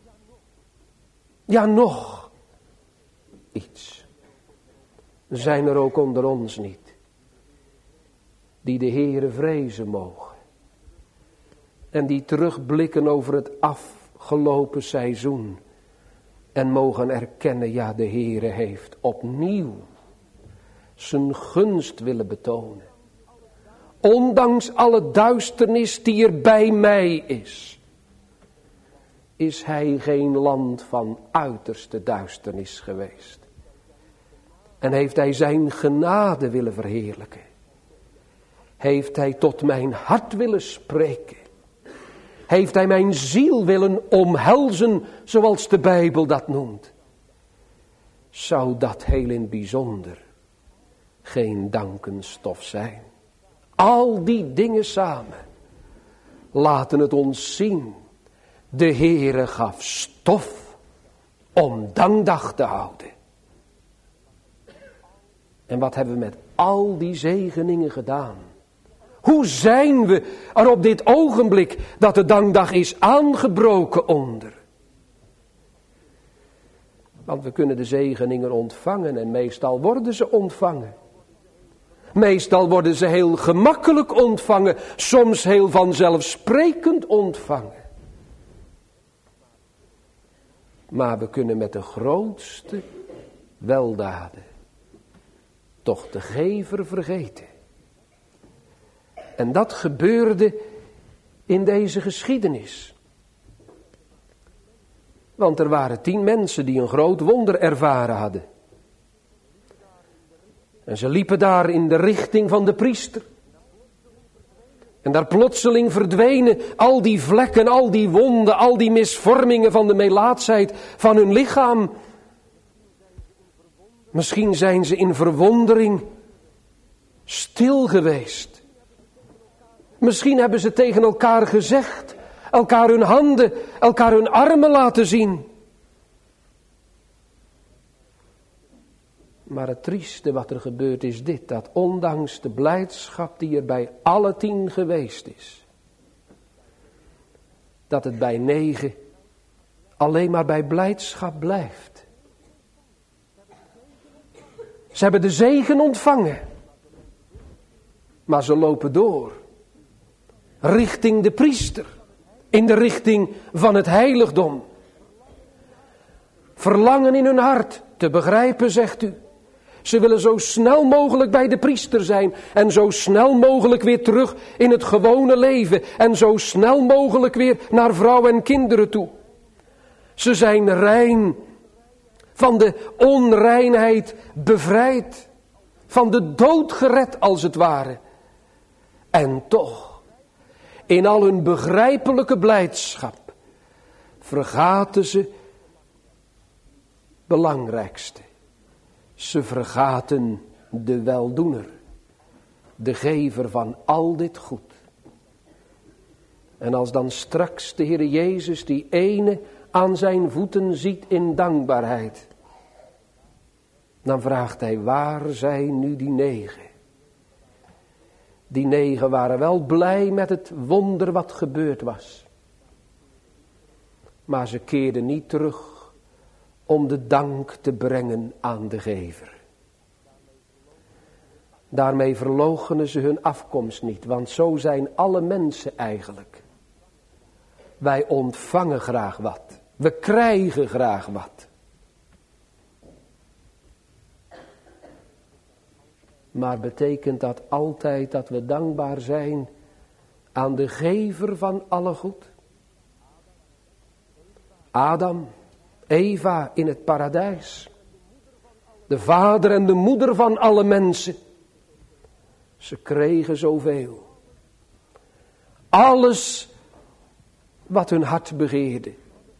Ja, nog iets. Zijn er ook onder ons niet die de Heere vrezen mogen en die terugblikken over het afgelopen seizoen en mogen erkennen, ja, de Heere heeft opnieuw zijn gunst willen betonen. Ondanks alle duisternis die er bij mij is, is hij geen land van uiterste duisternis geweest. En heeft hij zijn genade willen verheerlijken. Heeft hij tot mijn hart willen spreken. Heeft hij mijn ziel willen omhelzen, zoals de Bijbel dat noemt. Zou dat heel in het bijzonder geen dankenstof zijn? Al die dingen samen laten het ons zien. De Heere gaf stof om dankdag te houden. En wat hebben we met al die zegeningen gedaan? Hoe zijn we er op dit ogenblik dat de dankdag is aangebroken onder? Want we kunnen de zegeningen ontvangen en meestal worden ze ontvangen. Meestal worden ze heel gemakkelijk ontvangen, soms heel vanzelfsprekend ontvangen. Maar we kunnen met de grootste weldaden toch de gever vergeten. En dat gebeurde in deze geschiedenis. Want er waren tien mensen die een groot wonder ervaren hadden. En ze liepen daar in de richting van de priester. En daar plotseling verdwenen al die vlekken, al die wonden, al die misvormingen van de melaatsheid van hun lichaam. Misschien zijn ze in verwondering stil geweest. Misschien hebben ze tegen elkaar gezegd, elkaar hun handen, elkaar hun armen laten zien. Maar het trieste wat er gebeurt is dit, dat ondanks de blijdschap die er bij alle tien geweest is, dat het bij negen alleen maar bij blijdschap blijft. Ze hebben de zegen ontvangen, maar ze lopen door, richting de priester, in de richting van het heiligdom. Verlangen in hun hart te begrijpen, zegt u. Ze willen zo snel mogelijk bij de priester zijn en zo snel mogelijk weer terug in het gewone leven en zo snel mogelijk weer naar vrouw en kinderen toe. Ze zijn rein, van de onreinheid bevrijd, van de dood gered als het ware. En toch, in al hun begrijpelijke blijdschap, vergaten ze belangrijkste. Ze vergaten de weldoener, de gever van al dit goed. En als dan straks de Heer Jezus die ene aan zijn voeten ziet in dankbaarheid, dan vraagt hij, waar zijn nu die negen? Die negen waren wel blij met het wonder wat gebeurd was. Maar ze keerden niet terug om de dank te brengen aan de gever. Daarmee verloochenen ze hun afkomst niet, want zo zijn alle mensen eigenlijk. Wij ontvangen graag wat. We krijgen graag wat. Maar betekent dat altijd dat we dankbaar zijn aan de gever van alle goed? Adam, Eva in het paradijs. De vader en de moeder van alle mensen. Ze kregen zoveel. Alles wat hun hart begeerde.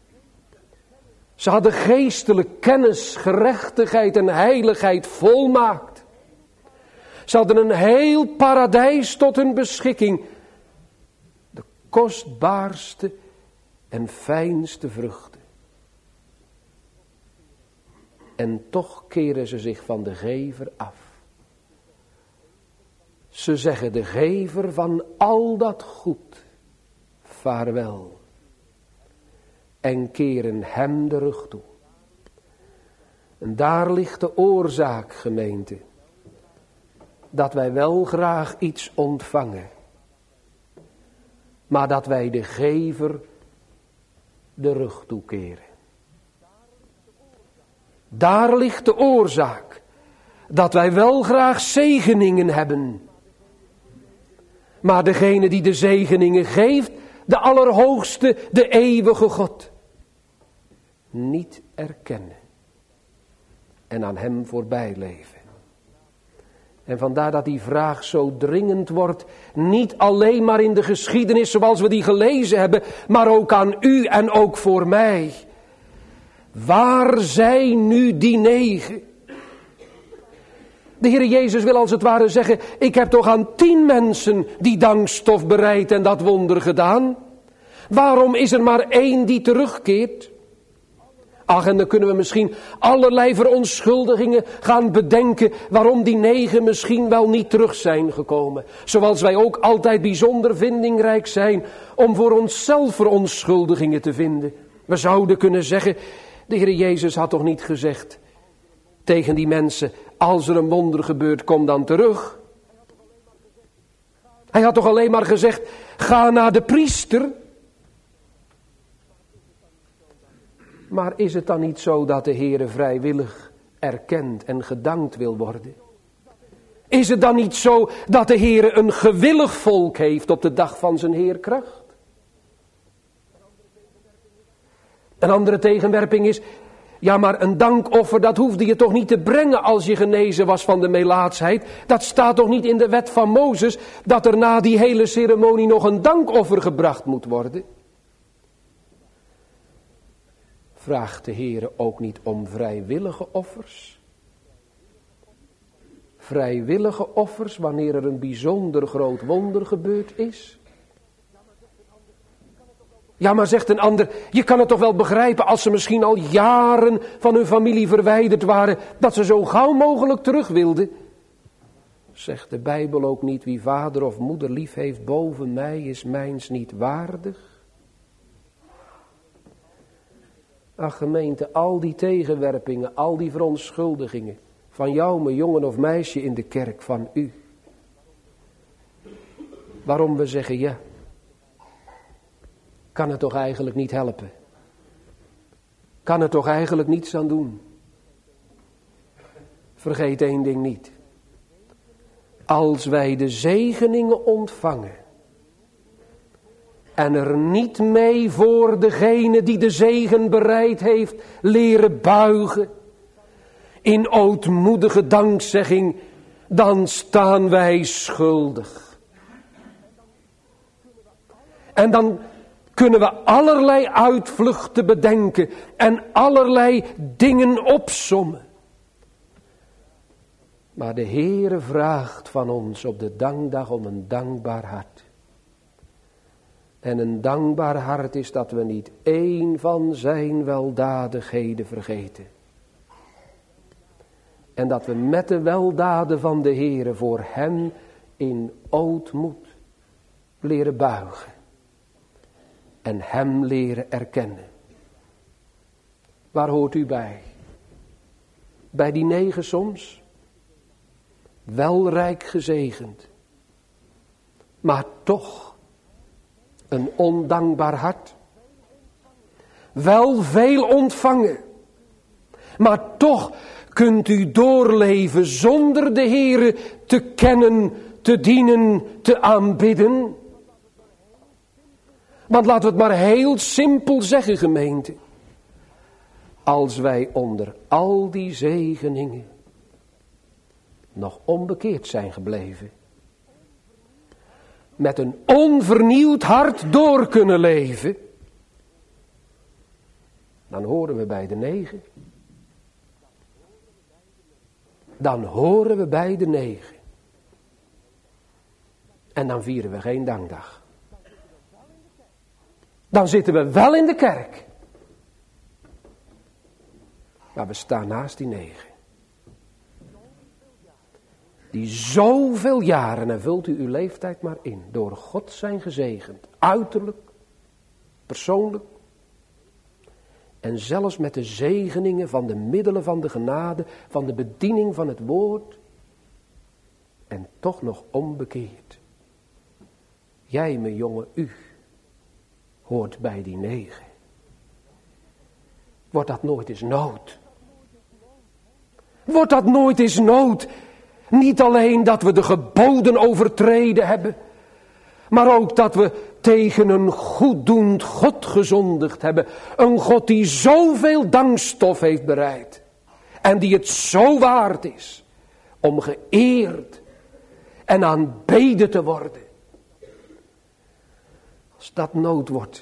Ze hadden geestelijke kennis, gerechtigheid en heiligheid volmaakt. Ze hadden een heel paradijs tot hun beschikking. De kostbaarste en fijnste vruchten. En toch keren ze zich van de gever af. Ze zeggen de gever van al dat goed, vaarwel. En keren hem de rug toe. En daar ligt de oorzaak, gemeente. Dat wij wel graag iets ontvangen. Maar dat wij de gever de rug toekeren. Daar ligt de oorzaak. Dat wij wel graag zegeningen hebben. Maar degene die de zegeningen geeft, de Allerhoogste, de eeuwige God, niet erkennen. En aan hem voorbij leven. En vandaar dat die vraag zo dringend wordt, niet alleen maar in de geschiedenis zoals we die gelezen hebben, maar ook aan u en ook voor mij. Waar zijn nu die negen? De Heer Jezus wil als het ware zeggen, ik heb toch aan tien mensen die dankstof bereid en dat wonder gedaan. Waarom is er maar één die terugkeert? Ach, en dan kunnen we misschien allerlei verontschuldigingen gaan bedenken waarom die negen misschien wel niet terug zijn gekomen. Zoals wij ook altijd bijzonder vindingrijk zijn om voor onszelf verontschuldigingen te vinden. We zouden kunnen zeggen, de Heer Jezus had toch niet gezegd tegen die mensen, als er een wonder gebeurt, kom dan terug. Hij had toch alleen maar gezegd, ga naar de priester. Maar is het dan niet zo dat de Heere vrijwillig erkend en gedankt wil worden? Is het dan niet zo dat de Heere een gewillig volk heeft op de dag van zijn heerkracht? Een andere tegenwerping is, ja maar een dankoffer dat hoefde je toch niet te brengen als je genezen was van de melaatsheid. Dat staat toch niet in de wet van Mozes dat er na die hele ceremonie nog een dankoffer gebracht moet worden? Vraagt de Heere ook niet om vrijwillige offers? Vrijwillige offers wanneer er een bijzonder groot wonder gebeurd is? Ja, maar zegt een ander, je kan het toch wel begrijpen als ze misschien al jaren van hun familie verwijderd waren, dat ze zo gauw mogelijk terug wilden. Zegt de Bijbel ook niet, wie vader of moeder lief heeft boven mij is mijns niet waardig? Ach gemeente, al die tegenwerpingen, al die verontschuldigingen van jou, mijn jongen of meisje in de kerk, van u. Waarom we zeggen ja, kan het toch eigenlijk niet helpen? Kan er toch eigenlijk niets aan doen? Vergeet één ding niet. Als wij de zegeningen ontvangen en er niet mee voor degene die de zegen bereid heeft leren buigen in ootmoedige dankzegging, dan staan wij schuldig. En dan kunnen we allerlei uitvluchten bedenken en allerlei dingen opsommen. Maar de Heere vraagt van ons op de dankdag om een dankbaar hart. En een dankbaar hart is dat we niet één van zijn weldadigheden vergeten. En dat we met de weldaden van de Heere voor hem in ootmoed leren buigen. En hem leren erkennen. Waar hoort u bij? Bij die negen soms? wel rijk gezegend, maar toch een ondankbaar hart. Wel veel ontvangen, maar toch kunt u doorleven zonder de Heere te kennen, te dienen, te aanbidden. Want laten we het maar heel simpel zeggen, gemeente. Als wij onder al die zegeningen nog onbekeerd zijn gebleven, met een onvernieuwd hart door kunnen leven, dan horen we bij de negen. Dan horen we bij de negen. En dan vieren we geen dankdag. Dan zitten we wel in de kerk. Maar we staan naast die negen. Die zoveel jaren, en vult u uw leeftijd maar in, door God zijn gezegend. Uiterlijk, persoonlijk. En zelfs met de zegeningen van de middelen van de genade, van de bediening van het woord. En toch nog onbekeerd. Jij, mijn jongen, u, hoort bij die negen. Wordt dat nooit eens nood? Wordt dat nooit eens nood? Niet alleen dat we de geboden overtreden hebben, maar ook dat we tegen een goeddoend God gezondigd hebben. Een God die zoveel dankstof heeft bereid. En die het zo waard is om geëerd en aanbeden te worden. Als dat nood wordt,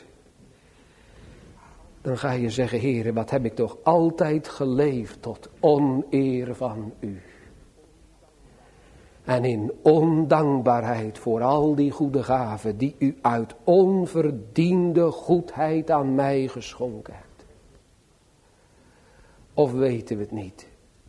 dan ga je zeggen, Heere, wat heb ik toch altijd geleefd tot oneer van u. En in ondankbaarheid voor al die goede gaven die u uit onverdiende goedheid aan mij geschonken hebt. Of weten we het niet?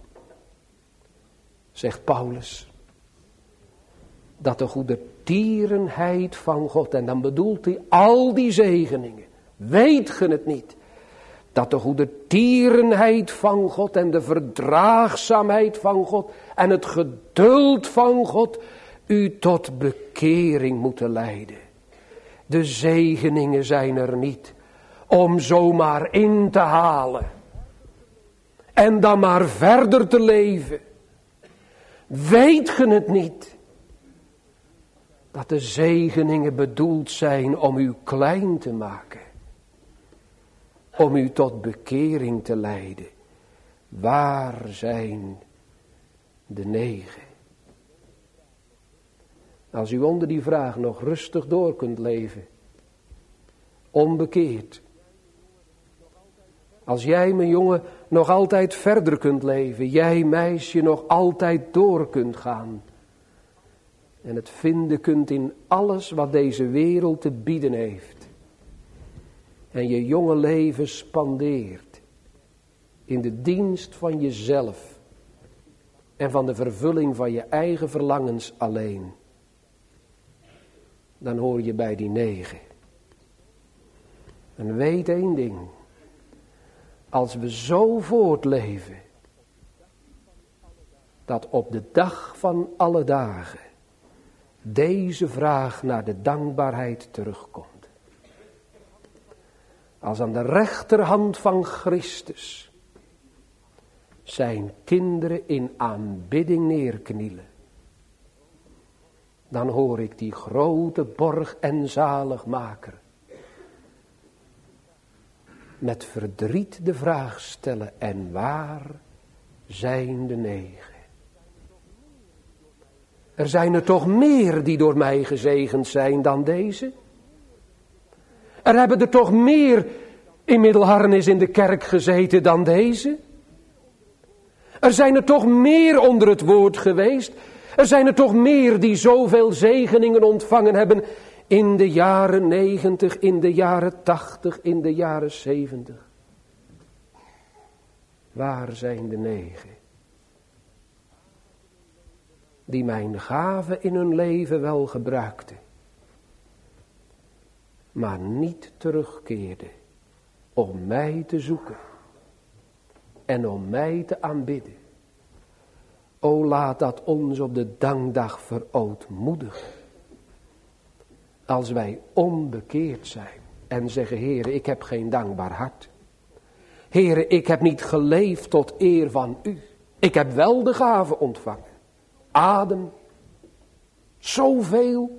Zegt Paulus, dat de goede tierenheid van God, en dan bedoelt hij al die zegeningen, weet ge het niet? Dat de goede tierenheid van God en de verdraagzaamheid van God en het geduld van God u tot bekering moeten leiden. De zegeningen zijn er niet om zomaar in te halen en dan maar verder te leven. Weet ge het niet? Dat de zegeningen bedoeld zijn om u klein te maken. Om u tot bekering te leiden. Waar zijn de negen? Als u onder die vraag nog rustig door kunt leven. Onbekeerd. Als jij, mijn jongen, nog altijd verder kunt leven. Jij, meisje, nog altijd door kunt gaan. En het vinden kunt in alles wat deze wereld te bieden heeft. En je jonge leven spandeert. In de dienst van jezelf. En van de vervulling van je eigen verlangens alleen. Dan hoor je bij die negen. En weet één ding. Als we zo voortleven. Dat op de dag van alle dagen. Deze vraag naar de dankbaarheid terugkomt. Als aan de rechterhand van Christus. Zijn kinderen in aanbidding neerknielen. Dan hoor ik die grote borg en zaligmaker. Met verdriet de vraag stellen. En waar zijn de negen? Er zijn er toch meer die door mij gezegend zijn dan deze? Er hebben er toch meer in Middelharnis in de kerk gezeten dan deze? Er zijn er toch meer onder het woord geweest? Er zijn er toch meer die zoveel zegeningen ontvangen hebben in de jaren negentig, in de jaren tachtig, in de jaren zeventig? Waar zijn de negen? Die mijn gaven in hun leven wel gebruikten. Maar niet terugkeerden om mij te zoeken. En om mij te aanbidden. O laat dat ons op de dankdag verootmoedigen. Als wij onbekeerd zijn en zeggen, Heere, ik heb geen dankbaar hart. Heere, ik heb niet geleefd tot eer van u. Ik heb wel de gave ontvangen. Adem. Zoveel.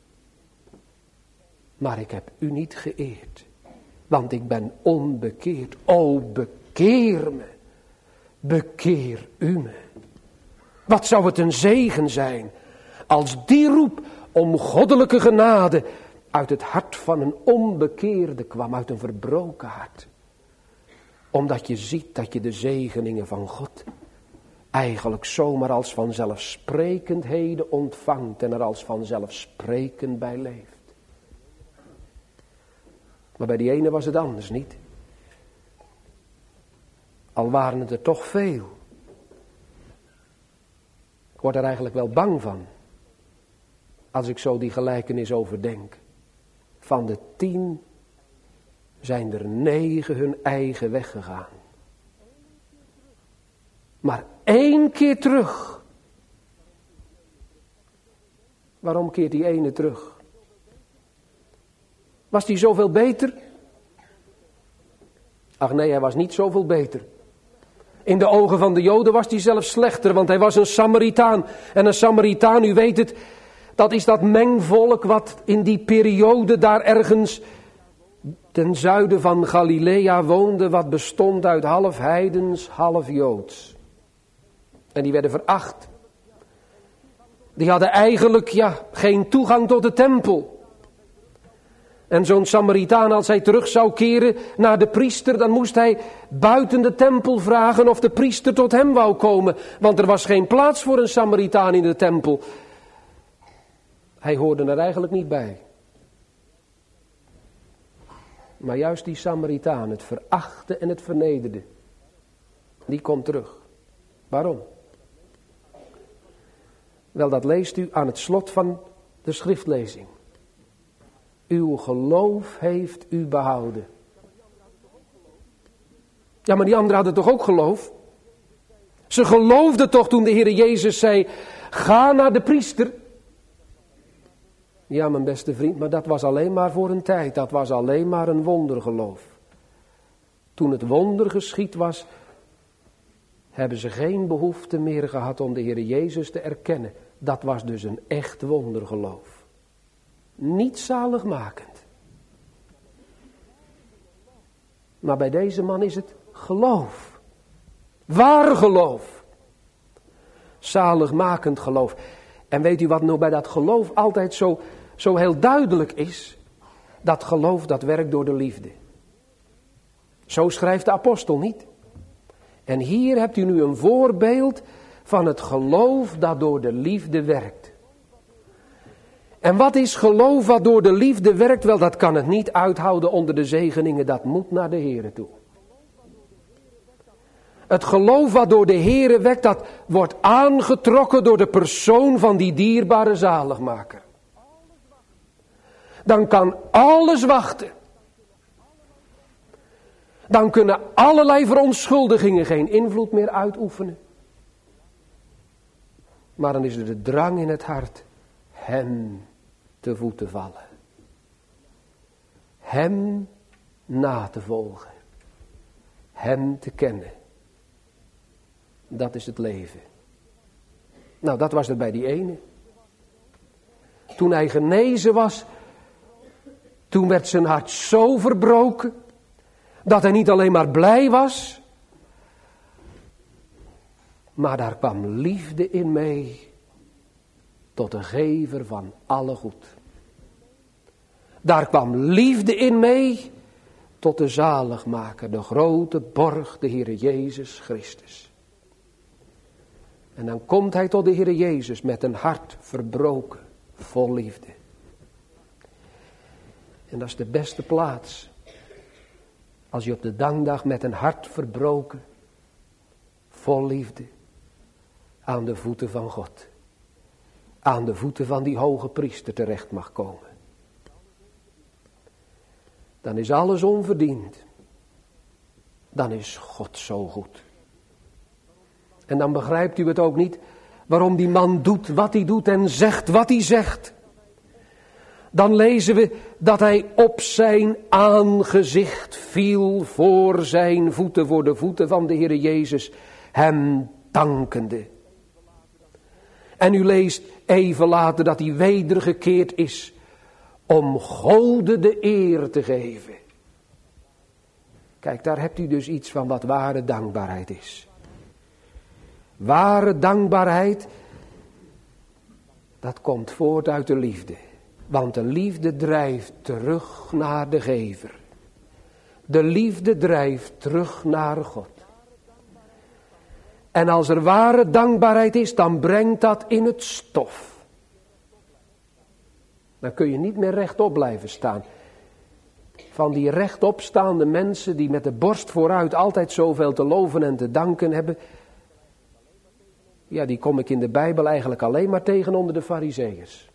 Maar ik heb u niet geëerd. Want ik ben onbekeerd. O, bekeer me. Bekeer u me. Wat zou het een zegen zijn als die roep om goddelijke genade uit het hart van een onbekeerde kwam, uit een verbroken hart. Omdat je ziet dat je de zegeningen van God eigenlijk zomaar als vanzelfsprekendheden ontvangt en er als vanzelfsprekend bij leeft. Maar bij die ene was het anders niet. Al waren het er toch veel. Ik word er eigenlijk wel bang van. Als ik zo die gelijkenis overdenk. Van de tien zijn er negen hun eigen weg gegaan. Maar één keer terug. Waarom keert die ene terug? Was die zoveel beter? Ach nee, hij was niet zoveel beter. In de ogen van de Joden was hij zelfs slechter, want hij was een Samaritaan. En een Samaritaan, u weet het, dat is dat mengvolk wat in die periode daar ergens ten zuiden van Galilea woonde, wat bestond uit half heidens, half Joods. En die werden veracht. Die hadden eigenlijk ja, geen toegang tot de tempel. En zo'n Samaritaan, als hij terug zou keren naar de priester, dan moest hij buiten de tempel vragen of de priester tot hem wou komen. Want er was geen plaats voor een Samaritaan in de tempel. Hij hoorde er eigenlijk niet bij. Maar juist die Samaritaan, het verachtte en het vernederde, die komt terug. Waarom? Wel, dat leest u aan het slot van de schriftlezing. Uw geloof heeft u behouden. Ja, maar die anderen hadden toch ook geloof? Ze geloofden toch toen de Heer Jezus zei, ga naar de priester. Ja, mijn beste vriend, maar dat was alleen maar voor een tijd. Dat was alleen maar een wondergeloof. Toen het wonder geschied was, hebben ze geen behoefte meer gehad om de Heer Jezus te erkennen. Dat was dus een echt wondergeloof. Niet zaligmakend. Maar bij deze man is het geloof. Waar geloof. Zaligmakend geloof. En weet u wat nou bij dat geloof altijd zo, zo heel duidelijk is? Dat geloof dat werkt door de liefde. Zo schrijft de apostel niet. En hier hebt u nu een voorbeeld van het geloof dat door de liefde werkt. En wat is geloof wat door de liefde werkt? Wel, dat kan het niet uithouden onder de zegeningen. Dat moet naar de Here toe. Het geloof wat door de Here werkt, dat wordt aangetrokken door de persoon van die dierbare zaligmaker. Dan kan alles wachten. Dan kunnen allerlei verontschuldigingen geen invloed meer uitoefenen. Maar dan is er de drang in het hart hem te voeten vallen. Hem na te volgen. Hem te kennen. Dat is het leven. Nou, dat was het bij die ene. Toen hij genezen was, toen werd zijn hart zo verbroken, dat hij niet alleen maar blij was, maar daar kwam liefde in mee tot de gever van alle goed. Daar kwam liefde in mee tot de zaligmaker, de grote borg, de Heere Jezus Christus. En dan komt hij tot de Heere Jezus met een hart verbroken, vol liefde. En dat is de beste plaats. Als je op de dankdag met een hart verbroken, vol liefde, aan de voeten van God, aan de voeten van die hoge priester terecht mag komen. Dan is alles onverdiend. Dan is God zo goed. En dan begrijpt u het ook niet waarom die man doet wat hij doet en zegt wat hij zegt. Dan lezen we dat hij op zijn aangezicht viel voor zijn voeten, voor de voeten van de Heere Jezus, hem dankende. En u leest even later dat hij wedergekeerd is om Gode de eer te geven. Kijk, daar hebt u dus iets van wat ware dankbaarheid is. Ware dankbaarheid, dat komt voort uit de liefde. Want de liefde drijft terug naar de gever. De liefde drijft terug naar God. En als er ware dankbaarheid is, dan brengt dat in het stof. Dan kun je niet meer rechtop blijven staan. Van die rechtopstaande mensen die met de borst vooruit altijd zoveel te loven en te danken hebben. Ja, die kom ik in de Bijbel eigenlijk alleen maar tegen onder de Farizeeërs.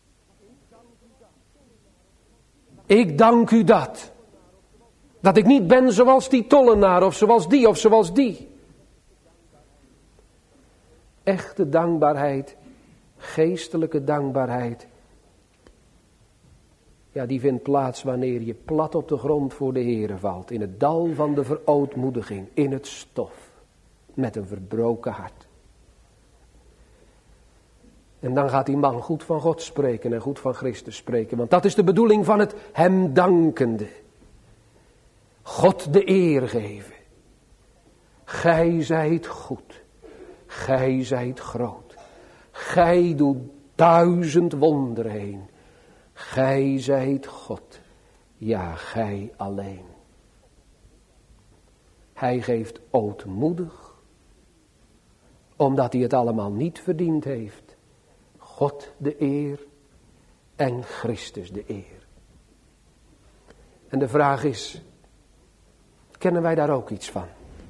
Ik dank u dat. Dat ik niet ben zoals die tollenaar of zoals die of zoals die. Echte dankbaarheid, geestelijke dankbaarheid. Ja, die vindt plaats wanneer je plat op de grond voor de Heere valt. In het dal van de verootmoediging, in het stof. Met een verbroken hart. En dan gaat die man goed van God spreken en goed van Christus spreken. Want dat is de bedoeling van het hem dankende. God de eer geven. Gij zijt goed. Gij zijt groot. Gij doet duizend wonderen heen. Gij zijt God. Ja, gij alleen. Hij geeft ootmoedig. Omdat hij het allemaal niet verdiend heeft. God de eer en Christus de eer. En de vraag is, kennen wij daar ook iets van?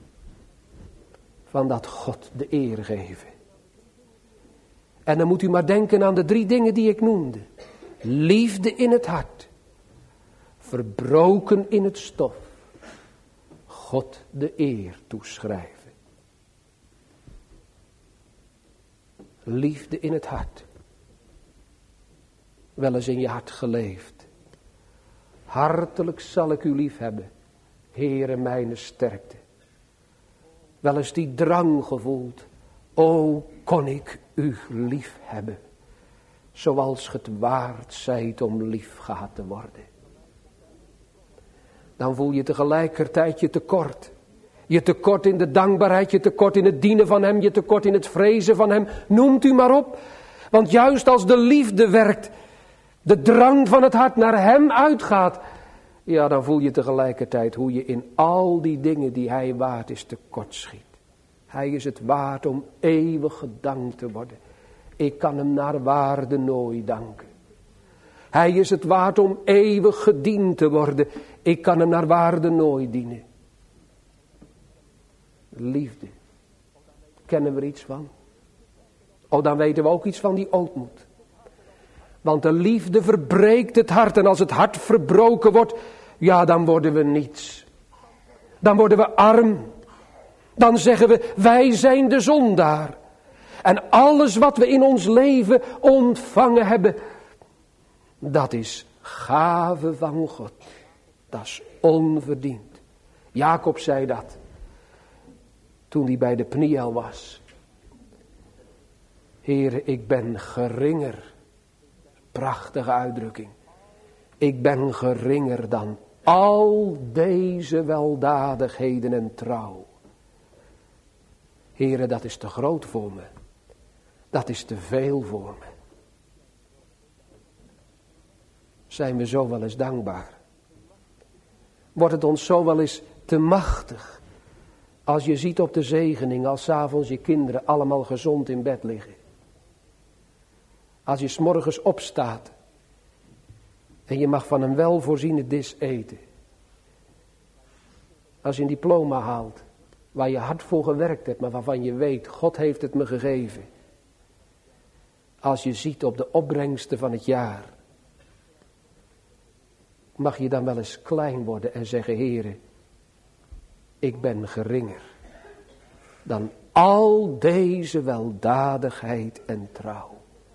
Van dat God de eer geven. En dan moet u maar denken aan de drie dingen die ik noemde. Liefde in het hart. Verbroken in het stof. God de eer toeschrijven. Liefde in het hart. Wel eens in je hart geleefd. Hartelijk zal ik u lief hebben. Heere mijn sterkte. Wel eens die drang gevoeld. O kon ik u lief hebben. Zoals het waard zijt om lief gehad te worden. Dan voel je tegelijkertijd je tekort. Je tekort in de dankbaarheid, je tekort in het dienen van hem, je tekort in het vrezen van hem. Noemt u maar op. Want juist als de liefde werkt, de drang van het hart naar hem uitgaat. Ja, dan voel je tegelijkertijd hoe je in al die dingen die hij waard is tekort schiet. Hij is het waard om eeuwig gedankt te worden. Ik kan hem naar waarde nooit danken. Hij is het waard om eeuwig gediend te worden. Ik kan hem naar waarde nooit dienen. Liefde. Kennen we er iets van? Oh, dan weten we ook iets van die ootmoed. Want de liefde verbreekt het hart. En als het hart verbroken wordt, ja, dan worden we niets. Dan worden we arm. Dan zeggen we, wij zijn de zondaar. En alles wat we in ons leven ontvangen hebben, dat is gave van God. Dat is onverdiend. Jacob zei dat. Toen hij bij de Pniel was. Heere, ik ben geringer. Prachtige uitdrukking. Ik ben geringer dan al deze weldadigheden en trouw. Heere, dat is te groot voor me. Dat is te veel voor me. Zijn we zo wel eens dankbaar? Wordt het ons zo wel eens te machtig? Als je ziet op de zegening, als 's avonds je kinderen allemaal gezond in bed liggen. Als je 's morgens opstaat en je mag van een welvoorziene dis eten. Als je een diploma haalt waar je hard voor gewerkt hebt, maar waarvan je weet, God heeft het me gegeven. Als je ziet op de opbrengsten van het jaar, mag je dan wel eens klein worden en zeggen, Heere, ik ben geringer dan al deze weldadigheid en trouw.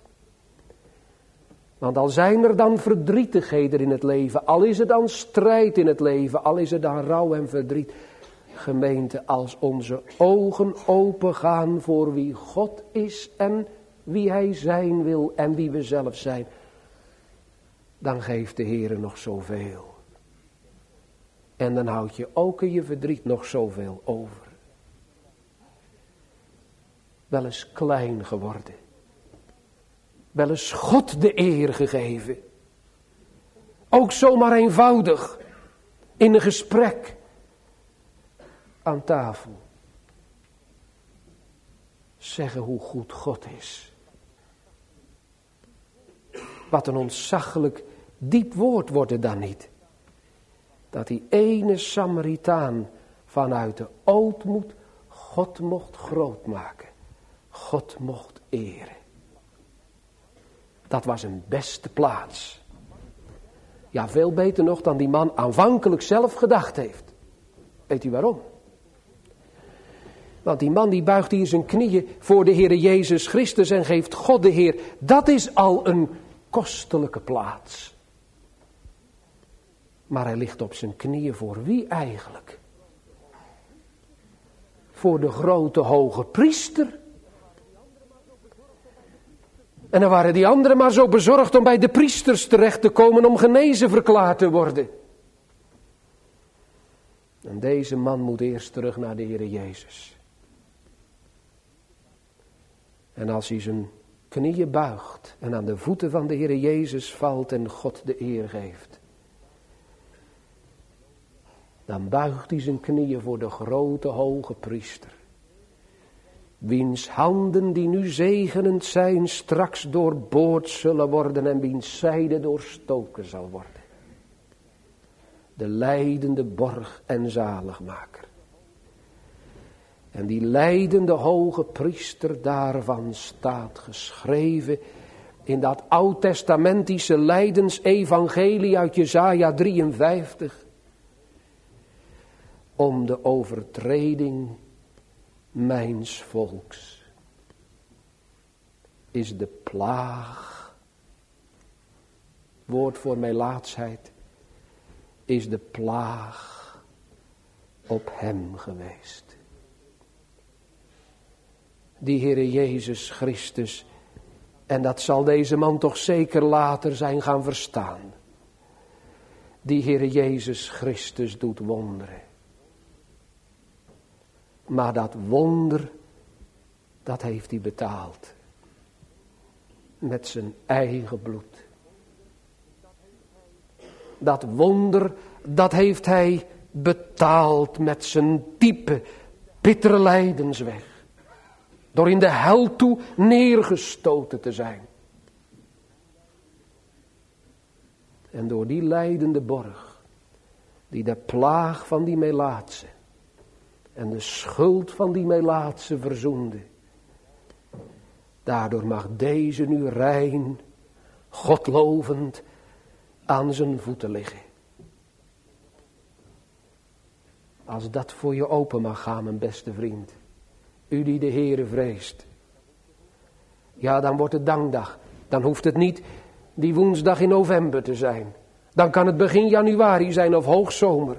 Want al zijn er dan verdrietigheden in het leven, al is er dan strijd in het leven, al is er dan rouw en verdriet. Gemeente, als onze ogen open gaan voor wie God is en wie Hij zijn wil en wie we zelf zijn, dan geeft de Heere nog zoveel. En dan houd je ook in je verdriet nog zoveel over. Wel eens klein geworden. Wel eens God de eer gegeven. Ook zomaar eenvoudig. In een gesprek. Aan tafel. Zeggen hoe goed God is. Wat een ontzaglijk diep woord wordt het dan niet. Dat die ene Samaritaan vanuit de ootmoed God mocht groot maken. God mocht eren. Dat was een beste plaats. Ja, veel beter nog dan die man aanvankelijk zelf gedacht heeft. Weet u waarom? Want die man die buigt hier zijn knieën voor de Heere Jezus Christus en geeft God de Heer. Dat is al een kostelijke plaats. Maar hij ligt op zijn knieën voor wie eigenlijk? Voor de grote hoge priester. En dan waren die anderen maar zo bezorgd om bij de priesters terecht te komen om genezen verklaard te worden. En deze man moet eerst terug naar de Heere Jezus. En als hij zijn knieën buigt en aan de voeten van de Heere Jezus valt en God de eer geeft, dan buigt hij zijn knieën voor de grote hoge priester. Wiens handen die nu zegenend zijn straks doorboord zullen worden en wiens zijde doorstoken zal worden. De lijdende borg en zaligmaker. En die lijdende hoge priester, daarvan staat geschreven in dat oud-testamentische lijdensevangelie uit Jesaja drieënvijftig. Om de overtreding mijns volks is de plaag, woord voor melaatsheid, is de plaag op hem geweest. Die Heere Jezus Christus, en dat zal deze man toch zeker later zijn gaan verstaan. Die Heere Jezus Christus doet wonderen. Maar dat wonder, dat heeft hij betaald. Met zijn eigen bloed. Dat wonder, dat heeft hij betaald met zijn diepe, bittere lijdensweg. Door in de hel toe neergestoten te zijn. En door die lijdende borg, die de plaag van die melaatse en de schuld van die melaatse verzoende. Daardoor mag deze nu rein, Godlovend aan zijn voeten liggen. Als dat voor je open mag gaan, mijn beste vriend. U die de Heere vreest. Ja, dan wordt het dankdag. Dan hoeft het niet die woensdag in november te zijn. Dan kan het begin januari zijn of hoogzomer.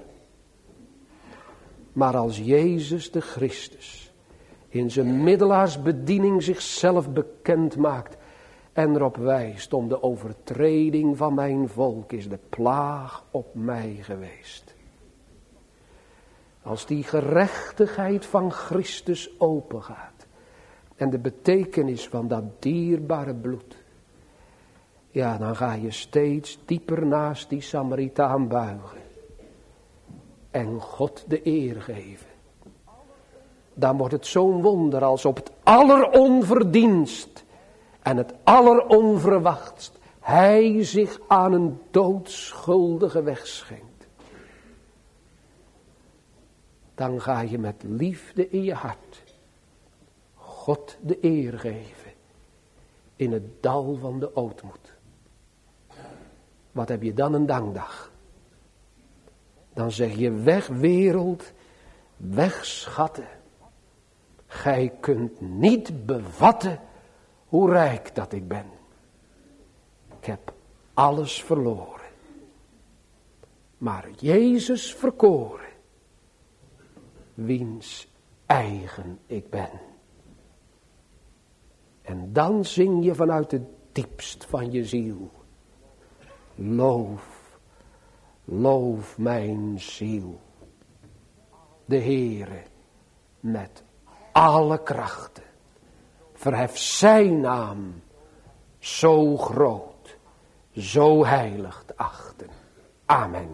Maar als Jezus de Christus in zijn middelaarsbediening zichzelf bekend maakt en erop wijst om de overtreding van mijn volk is de plaag op mij geweest. Als die gerechtigheid van Christus opengaat en de betekenis van dat dierbare bloed, ja, dan ga je steeds dieper naast die Samaritaan buigen en God de eer geven. Dan wordt het zo'n wonder als op het alleronverdienst en het alleronverwachtst hij zich aan een doodschuldige wegschenkt. Dan ga je met liefde in je hart God de eer geven in het dal van de ootmoed. Wat heb je dan een dankdag? Dan zeg je weg wereld, weg schatten. gij kunt niet bevatten hoe rijk dat ik ben. Ik heb alles verloren. Maar Jezus verkoren, wiens eigen ik ben. En dan zing je vanuit het diepst van je ziel. Loof, loof mijn ziel. De Heere met alle krachten. Verhef zijn naam zo groot, zo heilig te achten. Amen.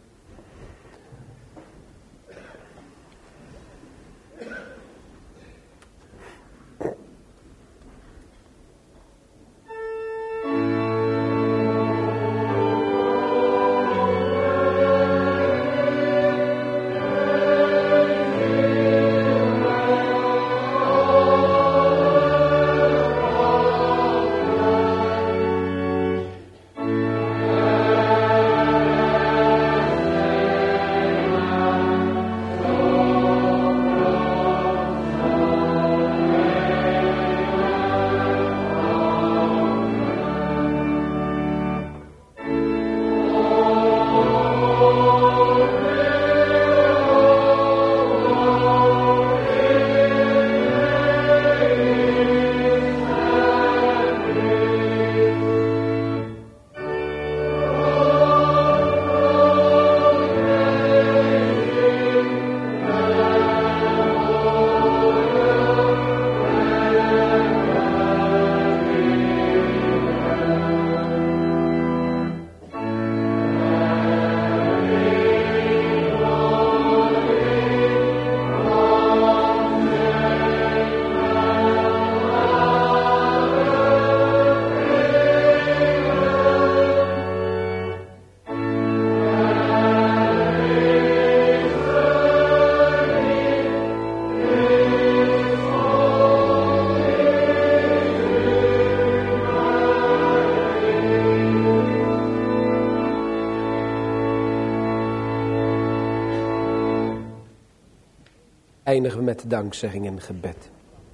Eindigen we met dankzegging en gebed.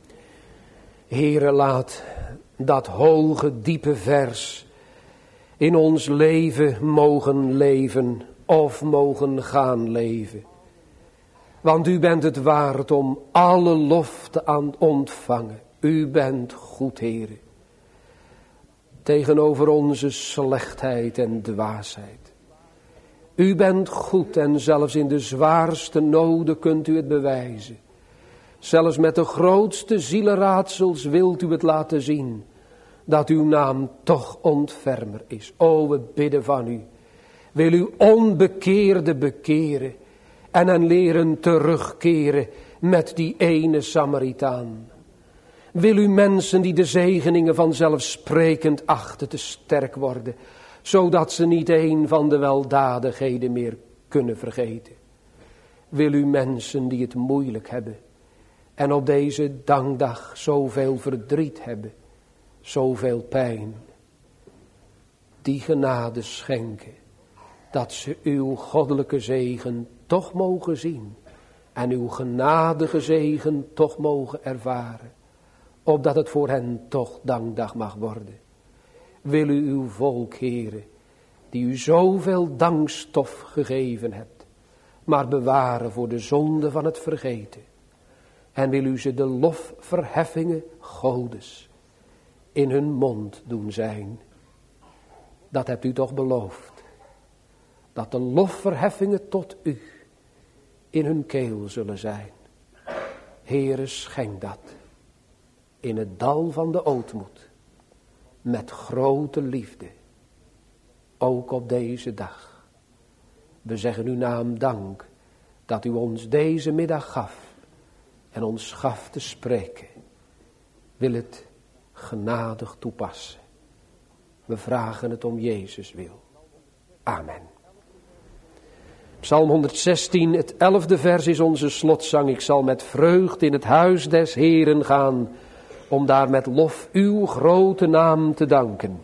Heere, laat dat hoge, diepe vers in ons leven mogen leven of mogen gaan leven. Want u bent het waard om alle lof te ontvangen. U bent goed, Heere. Tegenover onze slechtheid en dwaasheid. U bent goed en zelfs in de zwaarste noden kunt u het bewijzen. Zelfs met de grootste zielenraadsels wilt u het laten zien. Dat uw naam toch ontfermer is. O, we bidden van u. Wil u onbekeerde bekeren. En hen leren terugkeren met die ene Samaritaan. Wil u mensen die de zegeningen vanzelfsprekend achten te sterk worden. Zodat ze niet een van de weldadigheden meer kunnen vergeten. Wil u mensen die het moeilijk hebben. En op deze dankdag zoveel verdriet hebben. Zoveel pijn. Die genade schenken. Dat ze uw goddelijke zegen toch mogen zien. En uw genadige zegen toch mogen ervaren. Opdat het voor hen toch dankdag mag worden. Wil u uw volk, Heere, die u zoveel dankstof gegeven hebt, maar bewaren voor de zonde van het vergeten. En wil u ze de lofverheffingen Godes in hun mond doen zijn. Dat hebt u toch beloofd. Dat de lofverheffingen tot u in hun keel zullen zijn. Heere, schenk dat in het dal van de ootmoed. Met grote liefde. Ook op deze dag. We zeggen uw naam dank. Dat u ons deze middag gaf. En ons gaf te spreken. Wil het genadig toepassen. We vragen het om Jezus wil. Amen. Psalm honderdzestien, het elfde vers is onze slotzang. Ik zal met vreugd in het huis des Heeren gaan. Om daar met lof uw grote naam te danken.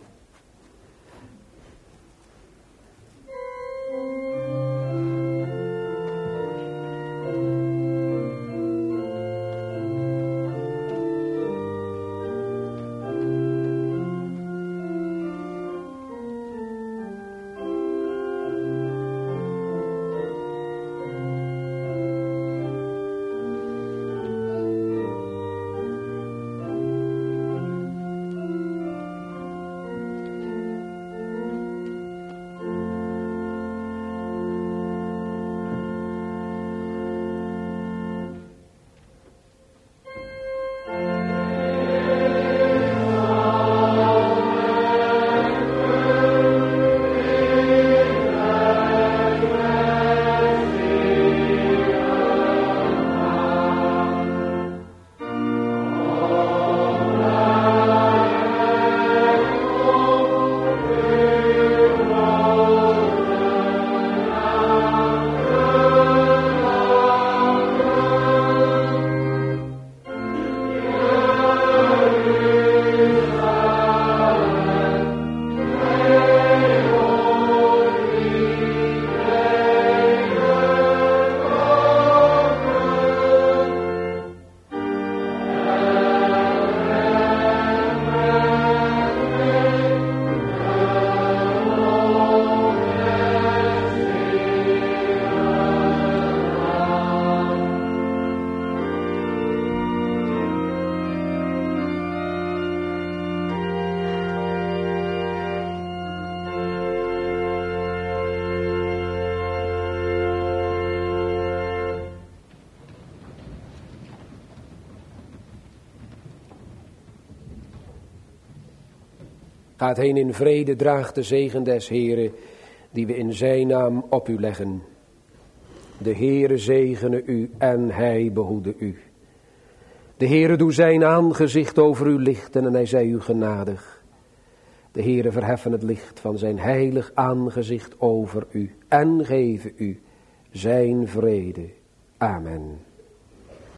Gaat heen in vrede, draagt de zegen des Heren, die we in zijn naam op u leggen. De Heere zegene u en hij behoede u. De Heere doe zijn aangezicht over u lichten en hij zij u genadig. De Heere verheffen het licht van zijn heilig aangezicht over u en geven u zijn vrede. Amen.